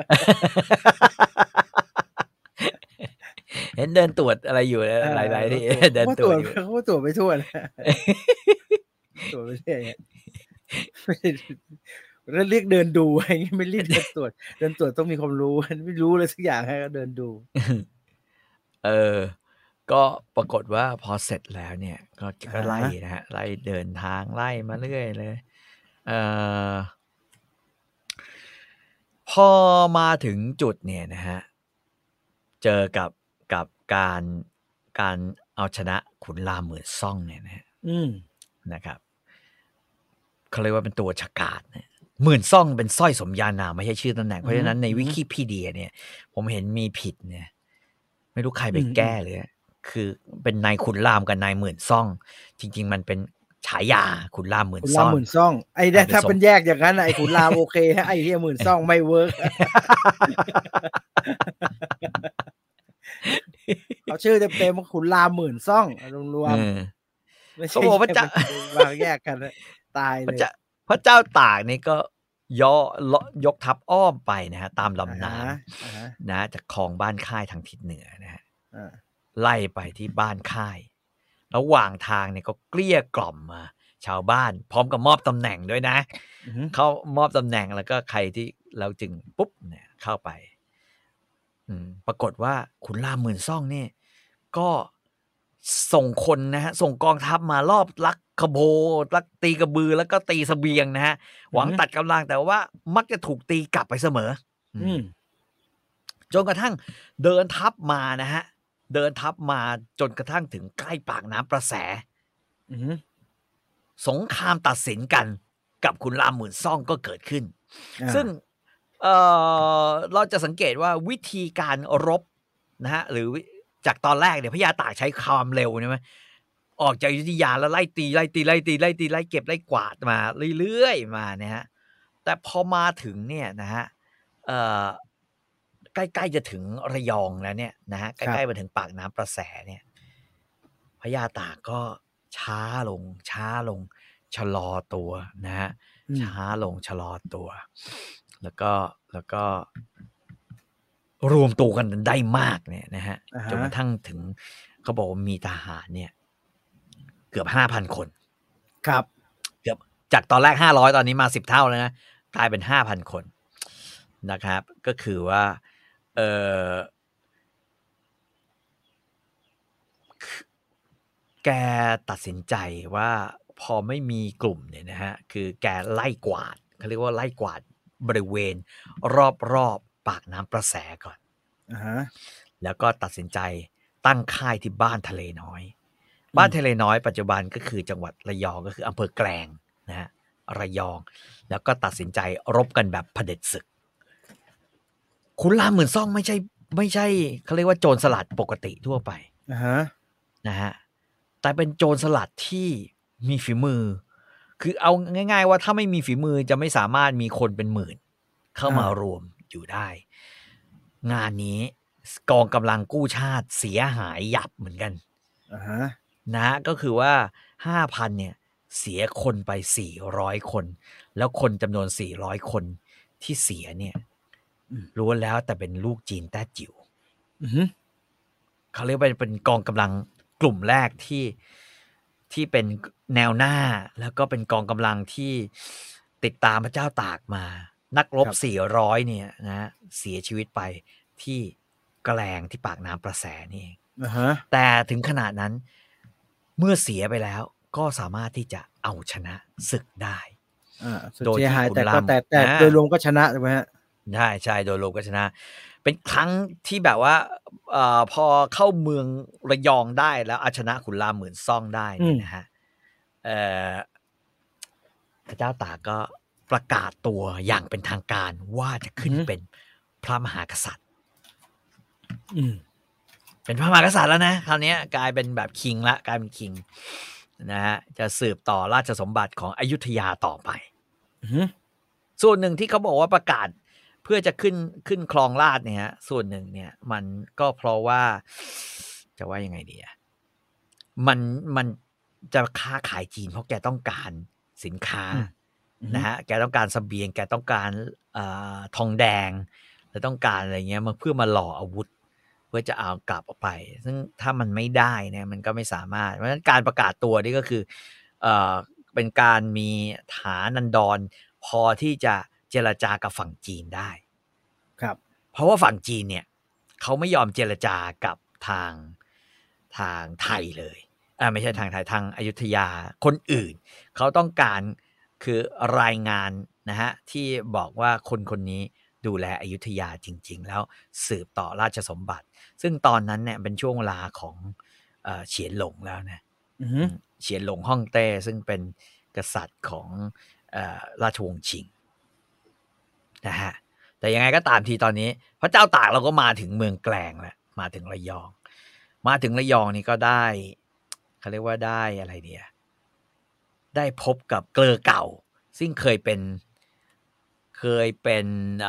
เห็นเดินตรวจอะไรอยู่หลายๆที่เดินตรวจอยู่เขาตรวจไปทั่วเลยตรวจไปเรื่อยแล้วเรียกเดินดูอะไรเงี้ยไม่เรียกเดินตรวจเดินตรวจต้องมีความรู้ไม่รู้เลยสักอย่างให้ก็เดินดูเออก็ปรากฏว่าพอเสร็จแล้วเนี่ยก็ก็ไล่นะฮะไล่เดินทางไล่มาเรื่อยเลยเอ่อพอมาถึงจุดเนี่ยนะฮะเจอกับกับการการเอาชนะขุนรามหมื่นซ่องเนี่ยนะฮะนะครับเขาเรียกว่าเป็นตัวฉกาจเนี่ยหมื่นซ่องเป็นสร้อยสมญานามไม่ใช่ชื่อตำแหน่งเพราะฉะนั้นในวิกิพีเดียเนี่ยผมเห็นมีผิดเนี่ยไม่รู้ใครไปแก้เลยคือเป็นนายขุนรามกับนายหมื่นซ่องจริงๆมันเป็นฉายาขุนรามหมื่นซ่องหมื่นซ่องไอ้เนี่ยถ้าเป็นแยกอย่างนั้นไอ้ขุนรามโอเคฮะไอ้เหี้ยหมื่นซ่องไม่เวิร์กเขาชื่อเต็มๆว่าขุนรามหมื่นซ่องรวมๆไม่ใช่ว่าจะวางแยกกันตายเลยพระเจ้าตากนี่ก็ย่อยกทัพอ้อมไปนะฮะตามลำน้ำนะจากคลองบ้านค่ายทางทิศเหนือนะฮะไล่ไปที่บ้านค่ายระหว่างทางเนี่ยก็เกลี้ยกล่อมมาชาวบ้านพร้อมกับมอบตำแหน่งด้วยนะเขามอบตำแหน่งแล้วก็ใครที่เราจึงปุ๊บเนี่ยเข้าไปปรากฏว่าขุนรามหมื่นซ่องนี่ก็ส่งคนนะฮะส่งกองทัพมารอบลักขโบลักตีกระบือแล้วก็ตีเสบียงนะฮะหวังตัดกำลังแต่ว่ามักจะถูกตีกลับไปเสมอจนกระทั่งเดินทัพมานะฮะเดินทัพมาจนกระทั่งถึงใกล้ปากน้ำประแสสงครามตัดสินกันกับขุนรามหมื่นซ่องก็เกิดขึ้นซึ่งเอ่อเราจะสังเกตว่าวิธีการรบนะฮะหรือจากตอนแรกเนี่ยพญาตากใช้ความเร็วใช่ไหมออกจากอยุธยาแล้วไล่ตีไล่ตีไล่ตีไล่ตีไล่เก็บไล่กวาดมาเรื่อยๆมานะฮะแต่พอมาถึงเนี่ยนะฮะเอ่อใกล้ๆจะถึงระยองแล้วเนี่ยนะฮะใกล้ๆมาถึงปากน้ำประแสเนี่ยพญาตากก็ช้าลงช้าลงชะลอตัวนะฮะช้าลงชะลอตัวแล้วก็แล้วก็รวมตัวกันได้มากเนี่ยนะฮะจนกระทั่งถึงเขาบอกว่ามีทหารเนี่ยเกือบ ห้าพัน คนครับเกือบจากตอนแรกห้าร้อยตอนนี้มาสิบเท่าแล้วนะกลายเป็น ห้าพัน คนนะครับก็คือว่าเออแกตัดสินใจว่าพอไม่มีกลุ่มเนี่ยนะฮะคือแกไล่กวาดเขาเรียกว่าไล่กวาดบริเวณรอบๆปากน้ำประแสก่อนuh-huh. แล้วก็ตัดสินใจตั้งค่ายที่บ้านทะเลน้อยบ้านทะเลน้อยปัจจุบันก็คือจังหวัดระยองก็คืออำเภอแกลงนะฮะระยองแล้วก็ตัดสินใจรบกันแบบเผด็จศึกขุนรามหมื่นซ่องไม่ใช่ไม่ใช่เขาเรียกว่าโจรสลัดปกติทั่วไป uh-huh. นะฮะแต่เป็นโจรสลัดที่มีฝีมือคือเอาง่ายๆว่าถ้าไม่มีฝีมือจะไม่สามารถมีคนเป็นหมื่นเข้ามารวมอยู่ได้งานนี้กองกำลังกู้ชาติเสียหายยับเหมือนกัน uh-huh. นะก็คือว่า ห้าพัน เนี่ยเสียคนไปสี่ร้อยคนแล้วคนจำนวนสี่ร้อยคนที่เสียเนี่ยล้วนแล้วแต่เป็นลูกจีนแต้จิ๋ว uh-huh. เขาเรียกว่าเป็นกองกำลังกลุ่มแรกที่ที่เป็นแนวหน้าแล้วก็เป็นกองกำลังที่ติดตามพระเจ้าตากมานักรบสี่ร้อยเนี่ยนะเสียชีวิตไปที่แกลงที่ปากน้ำประแสนี่เอง uh-huh. แต่ถึงขนาดนั้นเมื่อเสียไปแล้วก็สามารถที่จะเอาชนะศึกได้โดยที่แต่ก็แต่แต่โดยรวมก็ชนะถูกไหมฮะใช่ใช่โดยรวมก็ชนะเป็นครั้งที่แบบว่าเอ่อพอเข้าเมืองระยองได้แล้วเอาชนะขุนรามหมื่นซ่องได้นะฮะเอ่อพระเจ้าตากก็ประกาศตัวอย่างเป็นทางการว่าจะขึ้นเป็นพระมหากษัตริย์เป็นพระมหากษัตริย์แล้วนะคราวนี้กลายเป็นแบบคิงละกลายเป็นคิงนะฮะจะสืบต่อราชสมบัติของอยุธยาต่อไปส่วนหนึ่งที่เขาบอกว่าประกาศเพื่อจะขึ้นขึ้นครองราชเนี่ยฮะส่วนหนึ่งเนี่ยมันก็เพราะว่าจะว่ายังไงดีอ่ะมันมันจะค้าขายจีนเพราะแกต้องการสินค้านะฮะแกต้องการเสบียงแกต้องการอ่าทองแดงและต้องการอะไรเงี้ยมาเพื่อมาหล่ออาวุธเพื่อจะเอากลับออกไปซึ่งถ้ามันไม่ได้เนี่ยมันก็ไม่สามารถเพราะฉะนั้นการประกาศตัวนี่ก็คือเอ่อเป็นการมีฐานันดรพอที่จะเจรจากับฝั่งจีนได้ครับเพราะว่าฝั่งจีนเนี่ยเขาไม่ยอมเจรจากับทางทางไทยเลยอ่าไม่ใช่ทางไทยทางอยุธยาคนอื่นเขาต้องการคือรายงานนะฮะที่บอกว่าคนคนนี้ดูแลอยุธยาจริงๆแล้วสืบต่อราชสมบัติซึ่งตอนนั้นเนี่ยเป็นช่วงเวลาของเอ่อเฉียนหลงแล้วนะเฉียนหลงฮ่องเต้ซึ่งเป็นกษัตริย์ของเอ่อราชวงศ์ชิงนะฮะแต่ยังไงก็ตามทีตอนนี้พระเจ้าตากเราก็มาถึงเมืองแกลงแล้วมาถึงระยองมาถึงระยองนี่ก็ได้เขาเรียกว่าได้อะไรเดียได้พบกับเกลอเก่าซึ่งเคยเป็นเคยเป็น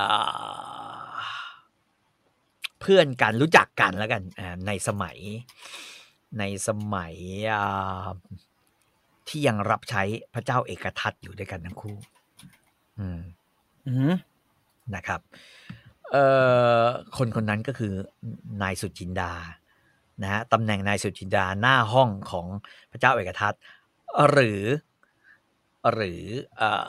เพื่อนกันรู้จักกันแล้วกันในสมัยในสมัยที่ยังรับใช้พระเจ้าเอกทัตอยู่ด้วยกันทั้งคู่อืมอืมนะครับเอ่อคนคนนั้นก็คือนายสุจินดานะฮะตำแหน่งนายสุจินดาหน้าห้องของพระเจ้าเอกทัตหรือหรือเอ่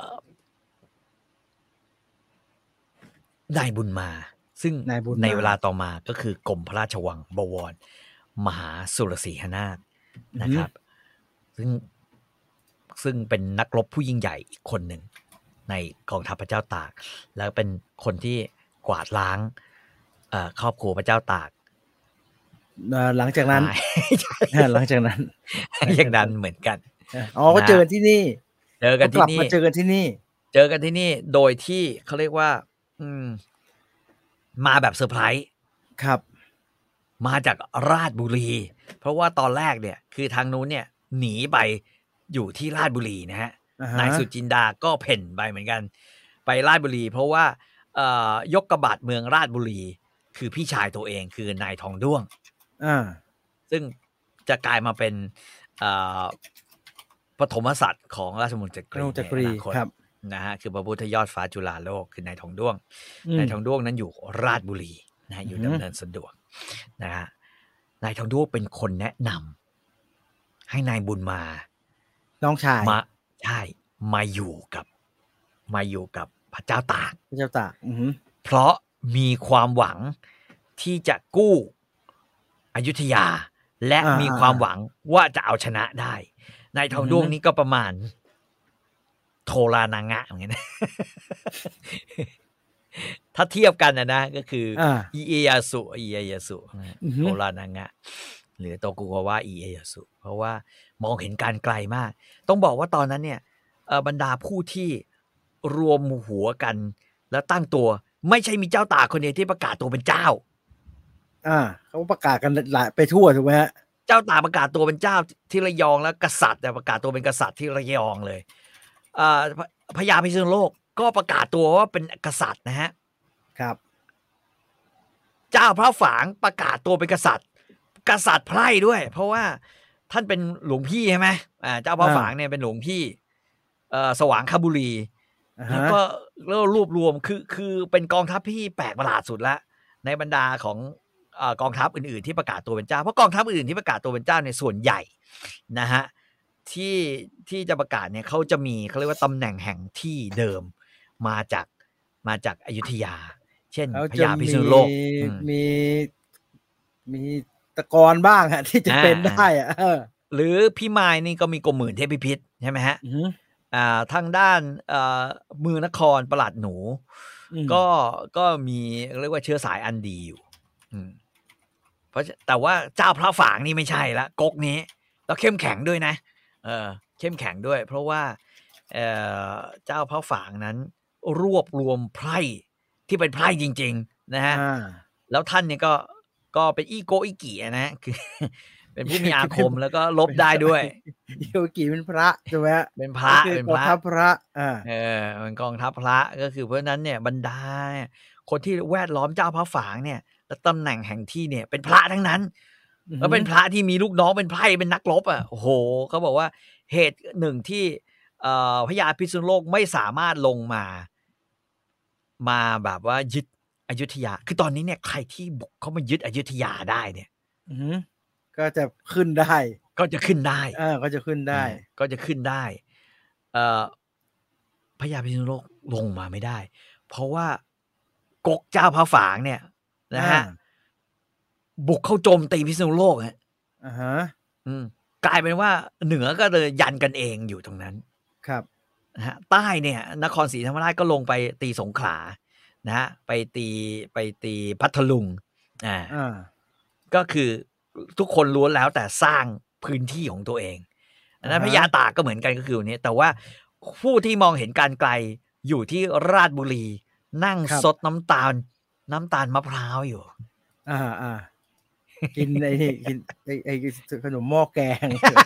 อนายบุญมาซึ่งในเวลาต่อมาก็คือกรมพระราชวังบวรมหาสุรสีหนาถนะครับซึ่งซึ่งเป็นนักรบผู้ยิ่งใหญ่อีกคนหนึ่งในกองทัพพระเจ้าตากแล้วเป็นคนที่กวาดล้างครอบครัวพระเจ้าตากหลังจากนั้นหลังจากนั้นอย่างนั้นเหมือนกันอ๋อก็เจอกันที่นี่เจอกันที่นี่มาเจอกันที่นี่เจอกันที่นี่โดยที่เขาเรียกว่าอืมมาแบบเซอร์ไพรส์ครับมาจากราชบุรีเพราะว่าตอนแรกเนี่ยคือทางนู้นเนี่ยหนีไปอยู่ที่ราชบุรีนะฮะ uh-huh. นายสุจินดาก็เพ่นไปเหมือนกันไปราชบุรีเพราะว่าเอ่อยกกบฏเมืองราชบุรีคือพี่ชายตัวเองคือนายทองด้วงอ่าซึ่งจะกลายมาเป็นเอ่อปฐมกษัตริย์ของราชวงศ์จักรีจักรีครับนะฮะคือพระพุทธยอดฟ้าจุฬาโลกคือนายทองด้วงนายทองด้วงนั้นอยู่ราชบุรีนะอยู่ดำเนินสะดวกนะฮะนายทองด้วงเป็นคนแนะนำให้นายบุญมาน้องชายมาใช่มาอยู่กับมาอยู่กับพระเจ้าตากพระเจ้าตากเพราะมีความหวังที่จะกู้อยุธยาและมีความหวังว่าจะเอาชนะได้นายทองด้วงนี้ก็ประมาณโทรานางะอย่างเงี้ยนะถ้าเทียบกันนะนะก็คืออิเอยาสุอิเอยาสุโทรานางะหรือโตกุกาวะอิเอยาสุเพราะว่ามองเห็นการไกลมากต้องบอกว่าตอนนั้นเนี่ยบรรดาผู้ที่รวมหัวกันแล้วตั้งตัวไม่ใช่มีเจ้าตากคนเดียวที่ประกาศตัวเป็นเจ้าอ่าเขาประกาศกันหลายไปทั่วถูกไหมฮะเจ้าตากประกาศตัวเป็นเจ้าที่ระยองแล้วกษัตริย์แต่ประกาศตัวเป็นกษัตริย์ที่ระยองเลยอ่าพญาพิษณุโลกก็ประกาศตัวว่าเป็นกษัตริย์นะฮะครับเจ้าพระฝางประกาศตัวเป็นกษัตริย์กษัตริย์ไพร่ด้วยเพราะว่าท่านเป็นหลวงพี่ใช่ไหมอ่าเจ้าพระฝางเนี่ยเป็นหลวงพี่เอ่อสว่างคบุรีแล้วก็แล้วรวบรวมคือคือเป็นกองทัพที่แปลกประหลาดสุดละในบรรดาของเอ่อกองทัพอื่นๆที่ประกาศตัวเป็นเจ้าเพราะกองทัพอื่นที่ประกาศตัวเป็นเจ้าในส่วนใหญ่นะฮะที่ที่จะประกาศเนี่ยเขาจะมีเขาเรียกว่าตำแหน่งแห่งที่เดิมมาจากมาจากอยุธยาเช่นแล้วพจะญาพิมีษณุโลกอืมมีมีตะกอนบ้างฮะที่จะอ่าเป็นได้อะเออหรือพี่มายนี่ก็มีกรมหมื่นเทพพิพิธใช่ไหมฮะอือฮึอ่าทางด้านเอ่อเมืองนครประหลัดหนูอืมก็ก็มีเรียกว่าเชื้อสายอันดีอยู่อืมเพราะแต่ว่าเจ้าพระฝางนี่ไม่ใช่ละก๊กนี้แล้วเข้มแข็งด้วยนะเออเข้มแข็งด้วย เพราะว่าเอ่อเจ้าพระฝางนั้นรวบรวมไพร่ที่เป็นไพร่จริงๆนะฮะอ่าแล้วท่านเนี่ยก็ก็เป็นอีโกอีกี่นะ คือ เป็นผู้มีอาคมแล้วก็ลบเป็นได้ด้วยโยกิเป็นพระใช่ไหมฮะเป็นพก็ระคือเป็นกพองระทัพพระอ่าเออเป็นกองทัพพระก็คือเพราะฉะนั้นเนี่ยบรรดาคนที่แวดล้อมเจ้าพระฝางเนี่ยและตำแหน่งแห่งที่เนี่ยเป็นพระทั้งนั้นอือฮึแล้วเป็นพระที่มีลูกน้องเป็นไพร่เป็นนักรบอ่ะโอ้โหเขาบอกว่าเหตุหนึ่งที่เอ่อพญาพิษณุโลกไม่สามารถลงมา มาแบบว่ายึดอยุธยาคือตอนนี้เนี่ยใครที่บุกเข้ามายึดอยุธยาได้เนี่ยอือฮึก็จะขึ้นได้ก็จะขึ้นได้อ่าก็จะขึ้นได้อ่าก็จะขึ้นได้เอ่อพญาพิษณุโลกลงมาไม่ได้ เพราะว่ากกเจ้าพระฝางเนี่ยนะฮะอ่าบุกเข้าโจมตีพิษณุโลกฮะอ่าฮะอืมกลายเป็นว่าเหนือก็เลยยันกันเองอยู่ตรงนั้นครับนะฮะใต้เนี่ยนครศรีธรรมราชก็ลงไปตีสงขลานะฮะไปตีไปตีพัทลุงอ่าอ่าก็คือทุกคนล้วนแล้วแต่สร้างพื้นที่ของตัวเองอันนั้นอ่าพฮะญาตากก็เหมือนกันก็คือวันนี้แต่ว่าผู้ที่มองเห็นการไกลอยู่ที่ราชบุรี นั่งครับซดน้ำตาล น้ำตาลมะพร้าวอยู่อ่าอ่ากินไอ้นี่กินไอ้ไอ้ขนมหม้อแกง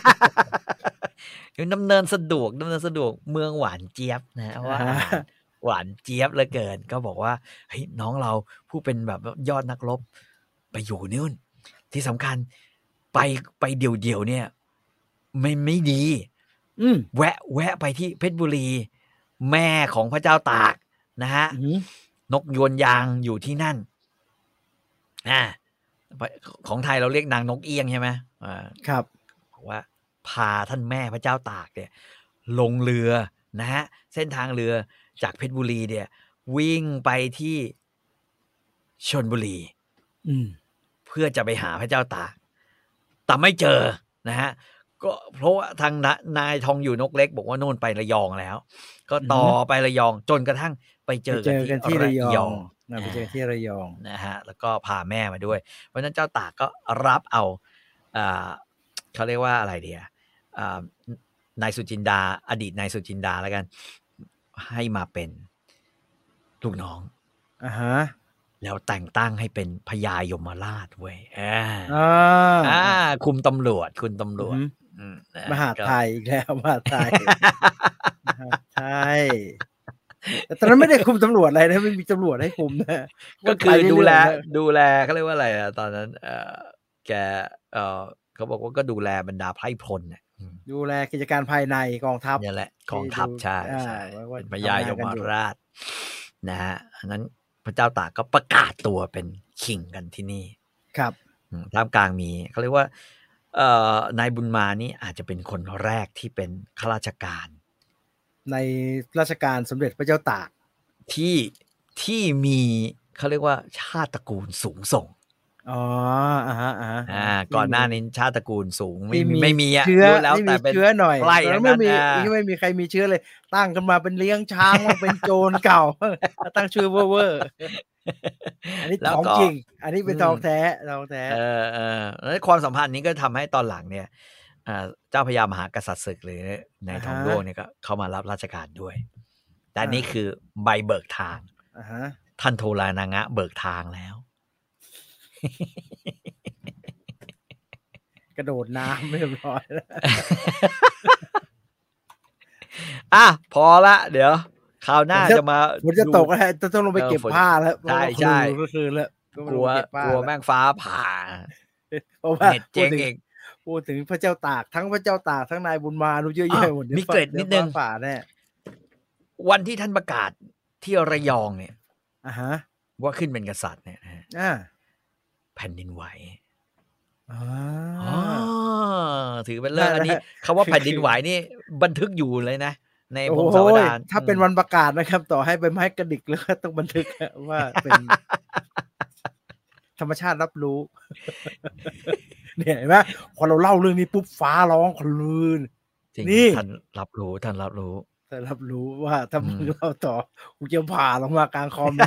ดำเนินสะดวกดำเนินสะดวกเมืองหวานเจี๊ยบนะว่าอ่าอาหารหวานเจี๊ยบเหลือเกิน ก็บอกว่าเฮ้ยน้องเราผู้เป็นแบบยอดนักรบไปอยู่นู่นที่สำคัญไปไปเดี่ยวๆเนี่ยไม่ไม่ดีอืมแวะแวะไปที่เพชรบุรี แม่ของพระเจ้าตากนะฮะอือฮึนกยวนยางอยู่ที่นั่นอ่าของไทยเราเรียกนางนกเอี้ยงใช่ไหมอ่าครับบอกว่าพาท่านแม่พระเจ้าตากเนี่ยลงเรือนะฮะเส้นทางเรือจากเพชรบุรีเนี่ยวิ่งไปที่ชลบุรีอืมเพื่อจะไปหาพระเจ้าตากแต่ไม่เจอนะฮะก็เพราะว่าทางนายทองอยู่นกเล็กบอกว่าโน่นไประยองแล้ว ก็ต่อไประยองจนกระทั่งไปเจไปอเจอกันที่ระยองนะนะไปเจอที่ระยองนะฮะแล้วก็พาแม่มาด้วย เพราะฉะนั้นเจ้าตากก็รับเอาอ่าเขาเรียกว่าอะไรเดียอ่านายสุจินดาอดีตนายสุจินดาแล้วกัน ให้มาเป็นลูกน้องอ่าฮะแล้วแต่งตั้งให้เป็นพญายมราชเว้ยอ่าอ่าอ่าคุมตำรวจคุณตำรวจอือฮึอืมนะมหาไทยอีกแล้วมหาไทยมหาไทยแต่ตอนนั้นไม่ได้คุมตำรวจอะไรนะไม่มีตำรวจให้คุมนะก็คือดูแลไปเรื่อยๆนะดูแลเขาเรียกว่าอะไรอะตอนนั้นเออแกเออเขาบอกว่าก็ดูแลบรรดาไพร่พลเนี่ยอืมดูแลกิจการภายในกองทัพนี่แหละกองทัพที่ดูใช่อ่าใช่ว่าว่าเป็นพญายทำงานกันมอยู่ราชนะฮะอันนั้นพระเจ้าตากก็ประกาศตัวเป็นคิงกันที่นี่ครับอืมท่ามกลางมีเขาเรียกว่าเอ่อนายบุญมานี่อาจจะเป็นคนแรกที่เป็นข้าราชการในราชการสมเด็จพระเจ้าตากที่ที่มีเขาเรียกว่าชาติตระกูลสูงส่งอ๋ออ่าฮะอ่าฮะอ่าก่อนหน้านี้ชาติตระกูลสูงไม่ที่มีไม่มีอะเชื้อรู้แล้วที่แต่มีเป็นเชื้อหน่อยไพร่ตอนทั้นั้นงไม่นั้นมีอ่าไม่มีใครมีเชื้อเลย ตั้งกันมาเป็นเลี้ยงช้างว่าเป็นโจรเก่า ตั้งชื่อเวอร์เวอร์อันนี้แล้วของก็จริง อันนี้เป็นอืมทองแท้ทองแท้เออเออแล้วความสัมพันธ์นี้ก็ทำให้ตอนหลังเนี่ยอ่าเจ้าพญามหากษัตริย์ศึกหรือในายทองอ่าฮะร่วงเนี่ยก็เข้ามารับราชการด้วย แต่อ่านี่คือใบเบิกทางอ่าฮะท่านโทรานางะเบิกทางแล้วกระโดดน้ำไม่เรียบร้อยแล้วอ่ะพอละ เดี๋ยวคราวหน้าฝนจะจะมาฝนจะดูตกแล้วจะต้องลงไปเออเก็บฝนผ้าแล้วใช่ใช่ก็คือแล้วกลัวเก็บผ้ากลัวแล้แม่งฟ้าผ่าเพราะว่าเน็ตเจ๊งพูดถึเองพูดถึงพระเจ้าตากทั้งพระเจ้าตากทั้งนายบุญมารู้เยอะอ้าแยะวหมดดี๋ยวมีเกร็ดฟ้านิดนึงเยวฟ้าผ่าแน่วันที่ท่านประกาศที่ระยองเนี่ยอ่าฮะว่าขึ้นเป็นกษัตริย์เนี่ยนะฮะอ่าแผ่นดินไหวอ่าอ๋อถือเป็นเรื่องได้อันนี้ได้คำว่าคือแผ่นดินไหวนี่บันทึกอยู่เลยนะในพโอ้งโหศาวดารถ้าเป็นอืมวันประกาศนะครับ ต่อให้ใบไม้กระดิกแล้วก็ต้องบันทึกอะว่าเป็น ธรรมชาติรับรู้ เนี่ยเห็นไหมพอเราเล่าเรื่องนี้ปุ๊บฟ้าร้องคลืนจริงนี่ท่านรับรู้ท่านรับรู้แต่รับรู้ว่าถ้าอืมึมงเล่าต่อกูจะผ่าลงมากลางคอมเลย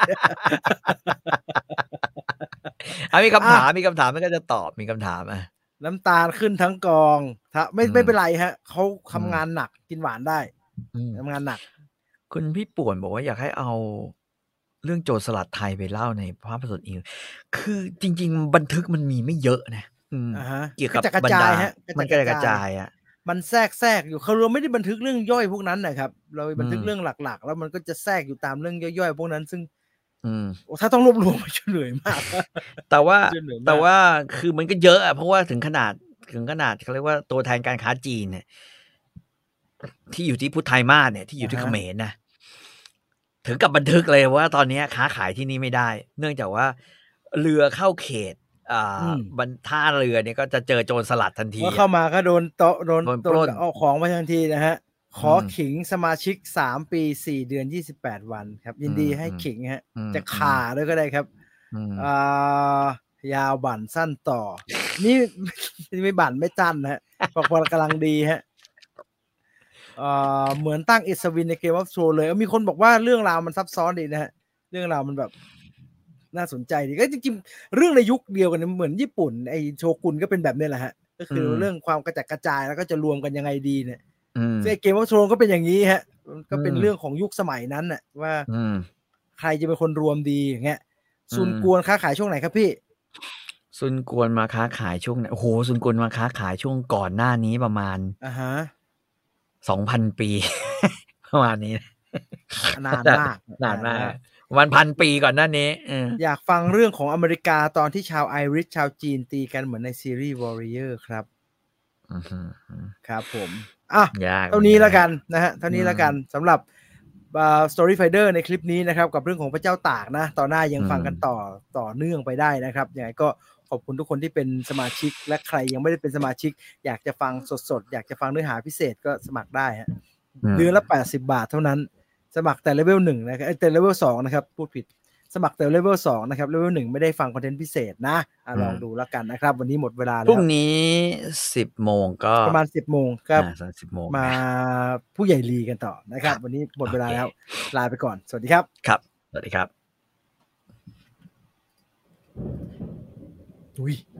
อ่ะมีคำอ่ะถามมีคำถามมันก็จะตอบมีคำถามอ่ะน้ำตาลขึ้นทั้งกองถ้าไม่อืมไม่เป็นไรฮะเขาอืมทำงานหนักกินหวานได้อืมทำงานหนักคุณพี่ป่วนบอกว่าอยากให้เอาเรื่องโจรสลัดไทยไปเล่าในภาพยนตร์อีกคือจริง ๆ บันทึกมันมีไม่เยอะนะอืมอ่าฮะเกี่ยวกับกระจัดกระบรรจายดาฮะมันกกระระจัดกจระจายายอ่ะมันแทรกแทรกอยู่คือเราไม่ได้บันทึกเรื่องย่อยพวกนั้นนะครับ เราบันทึกอืมเรื่องหลัก ๆ แล้วมันก็จะแทรกอยู่ตามเรื่องย่อยๆพวกนั้น ซึ่งอืมโอ้ถ้าต้องรวบรวม มันจะเหนื่อยมากแต่ว่าจะเหนื่อยมากแต่ว่าคือมันก็เยอะอะเพราะว่าถึงขนาดถึงขนาดเขาเรียกว่าตัวแทนการค้าจีนเนี่ย ที่อยู่ที่พุทธไทยมาศเนี่ยที่อยู่ที่อ่าเขฮะมรนะถึงกับบันทึกเลยว่าตอนนี้ค้าขายที่นี่ไม่ได้ เนื่องจากว่าเรือเข้าเขต อ่าอืมบรรท่าเรือเนี่ยก็จะเจอโจรสลัดทันทีว่าอะเข้ามาก็โดนโตะโดนโดนโดปล้นนเอาของมาทันทีนะฮะ ขออืมขิงสมาชิกสามปีสี่เดือนยี่สิบแปดวันครับ ยินดีอืมให้อืมขิงฮะอืมจะข่าด้วยก็ได้ครับอืมอ่ายาวบั่นสั้นต่อ นี่ ไม่บั่นไม่จั้นนะฮะพอพอกำลังดีฮะอ่าเหมือนตั้งอิสวินในเกม of Thrones เลยเออมีคนบอกว่าเรื่องราวมันซับซ้อนดีนะฮะ เรื่องราวมันแบบ น่าสนใจดีก็จริงๆ เรื่องในยุคเดียวกันนะเหมือนญี่ปุ่นไอโชกุนก็เป็นแบบนี้แหละฮะ ก็คืออมเรื่องความกระจัดกระจายแล้วก็จะรวมกันยังไงดีเนี่ยอืมซึ่งไอเกม of Thrones ก็เป็นอย่างนี้ฮะมันก็เป็นอืมเรื่องของยุคสมัยนั้นน่ะว่าอืมใครจะเป็นคนรวมดีอย่างเงี้ยอืมซุนกวนค้าขายช่วงไหนครับพี่ซุนกวนมาค้าขายช่วงไหนโอ้โหซุนกวนมาค้าขายช่วงก่อนหน้านี้ประมาณอ่าฮะสองพันปี ประมาณนี้นานมากนานมากประมาณพันปีก่อนหน้านี้เอออยากฟังเรื่องของอเมริกาตอนที่ชาวไอริชชาวจีนตีกันเหมือนในซีรีส์ Warrior ครับอือหือครับผมอ่ะยากเท่านี้แล้วกันนะฮะเท่านี้อืมแล้วกันสำหรับอ่า Story Finder ในคลิปนี้นะครับ กับเรื่องของพระเจ้าตากนะต่อหน้ายังอืมฟังกันต่อต่อเนื่องไปได้นะครับยังไงก็ขอบคุณทุกคนที่เป็นสมาชิก และใครยังไม่ได้เป็นสมาชิก อยากจะฟังสดๆ อยากจะฟังเนื้อหาพิเศษก็สมัครได้ฮะมเดือนละแปดสิบบาทเท่านั้น สมัครแต่เลเวลหนึ่งนะครับเอ้ยแต่เลเวลสองนะครับพูดผิดสมัครแต่เลเวลสองนะครับเลเวลหนึ่งไม่ได้ฟังคอนเทนต์พิเศษนะอ่ะลองดูแล้วกันนะครับ วันนี้หมดเวลาพแล้รุ่งวนี้สิบโมงก็ประมาณสิบโมงครับอ่าสักสิบโมงมานะผู้ใหญ่ลีกันต่อนะครับครับวันนี้หมดเวลาโอเคแล้ว ลาไปก่อน สวัสดีครับครับ สวัสดีครับอุ้ย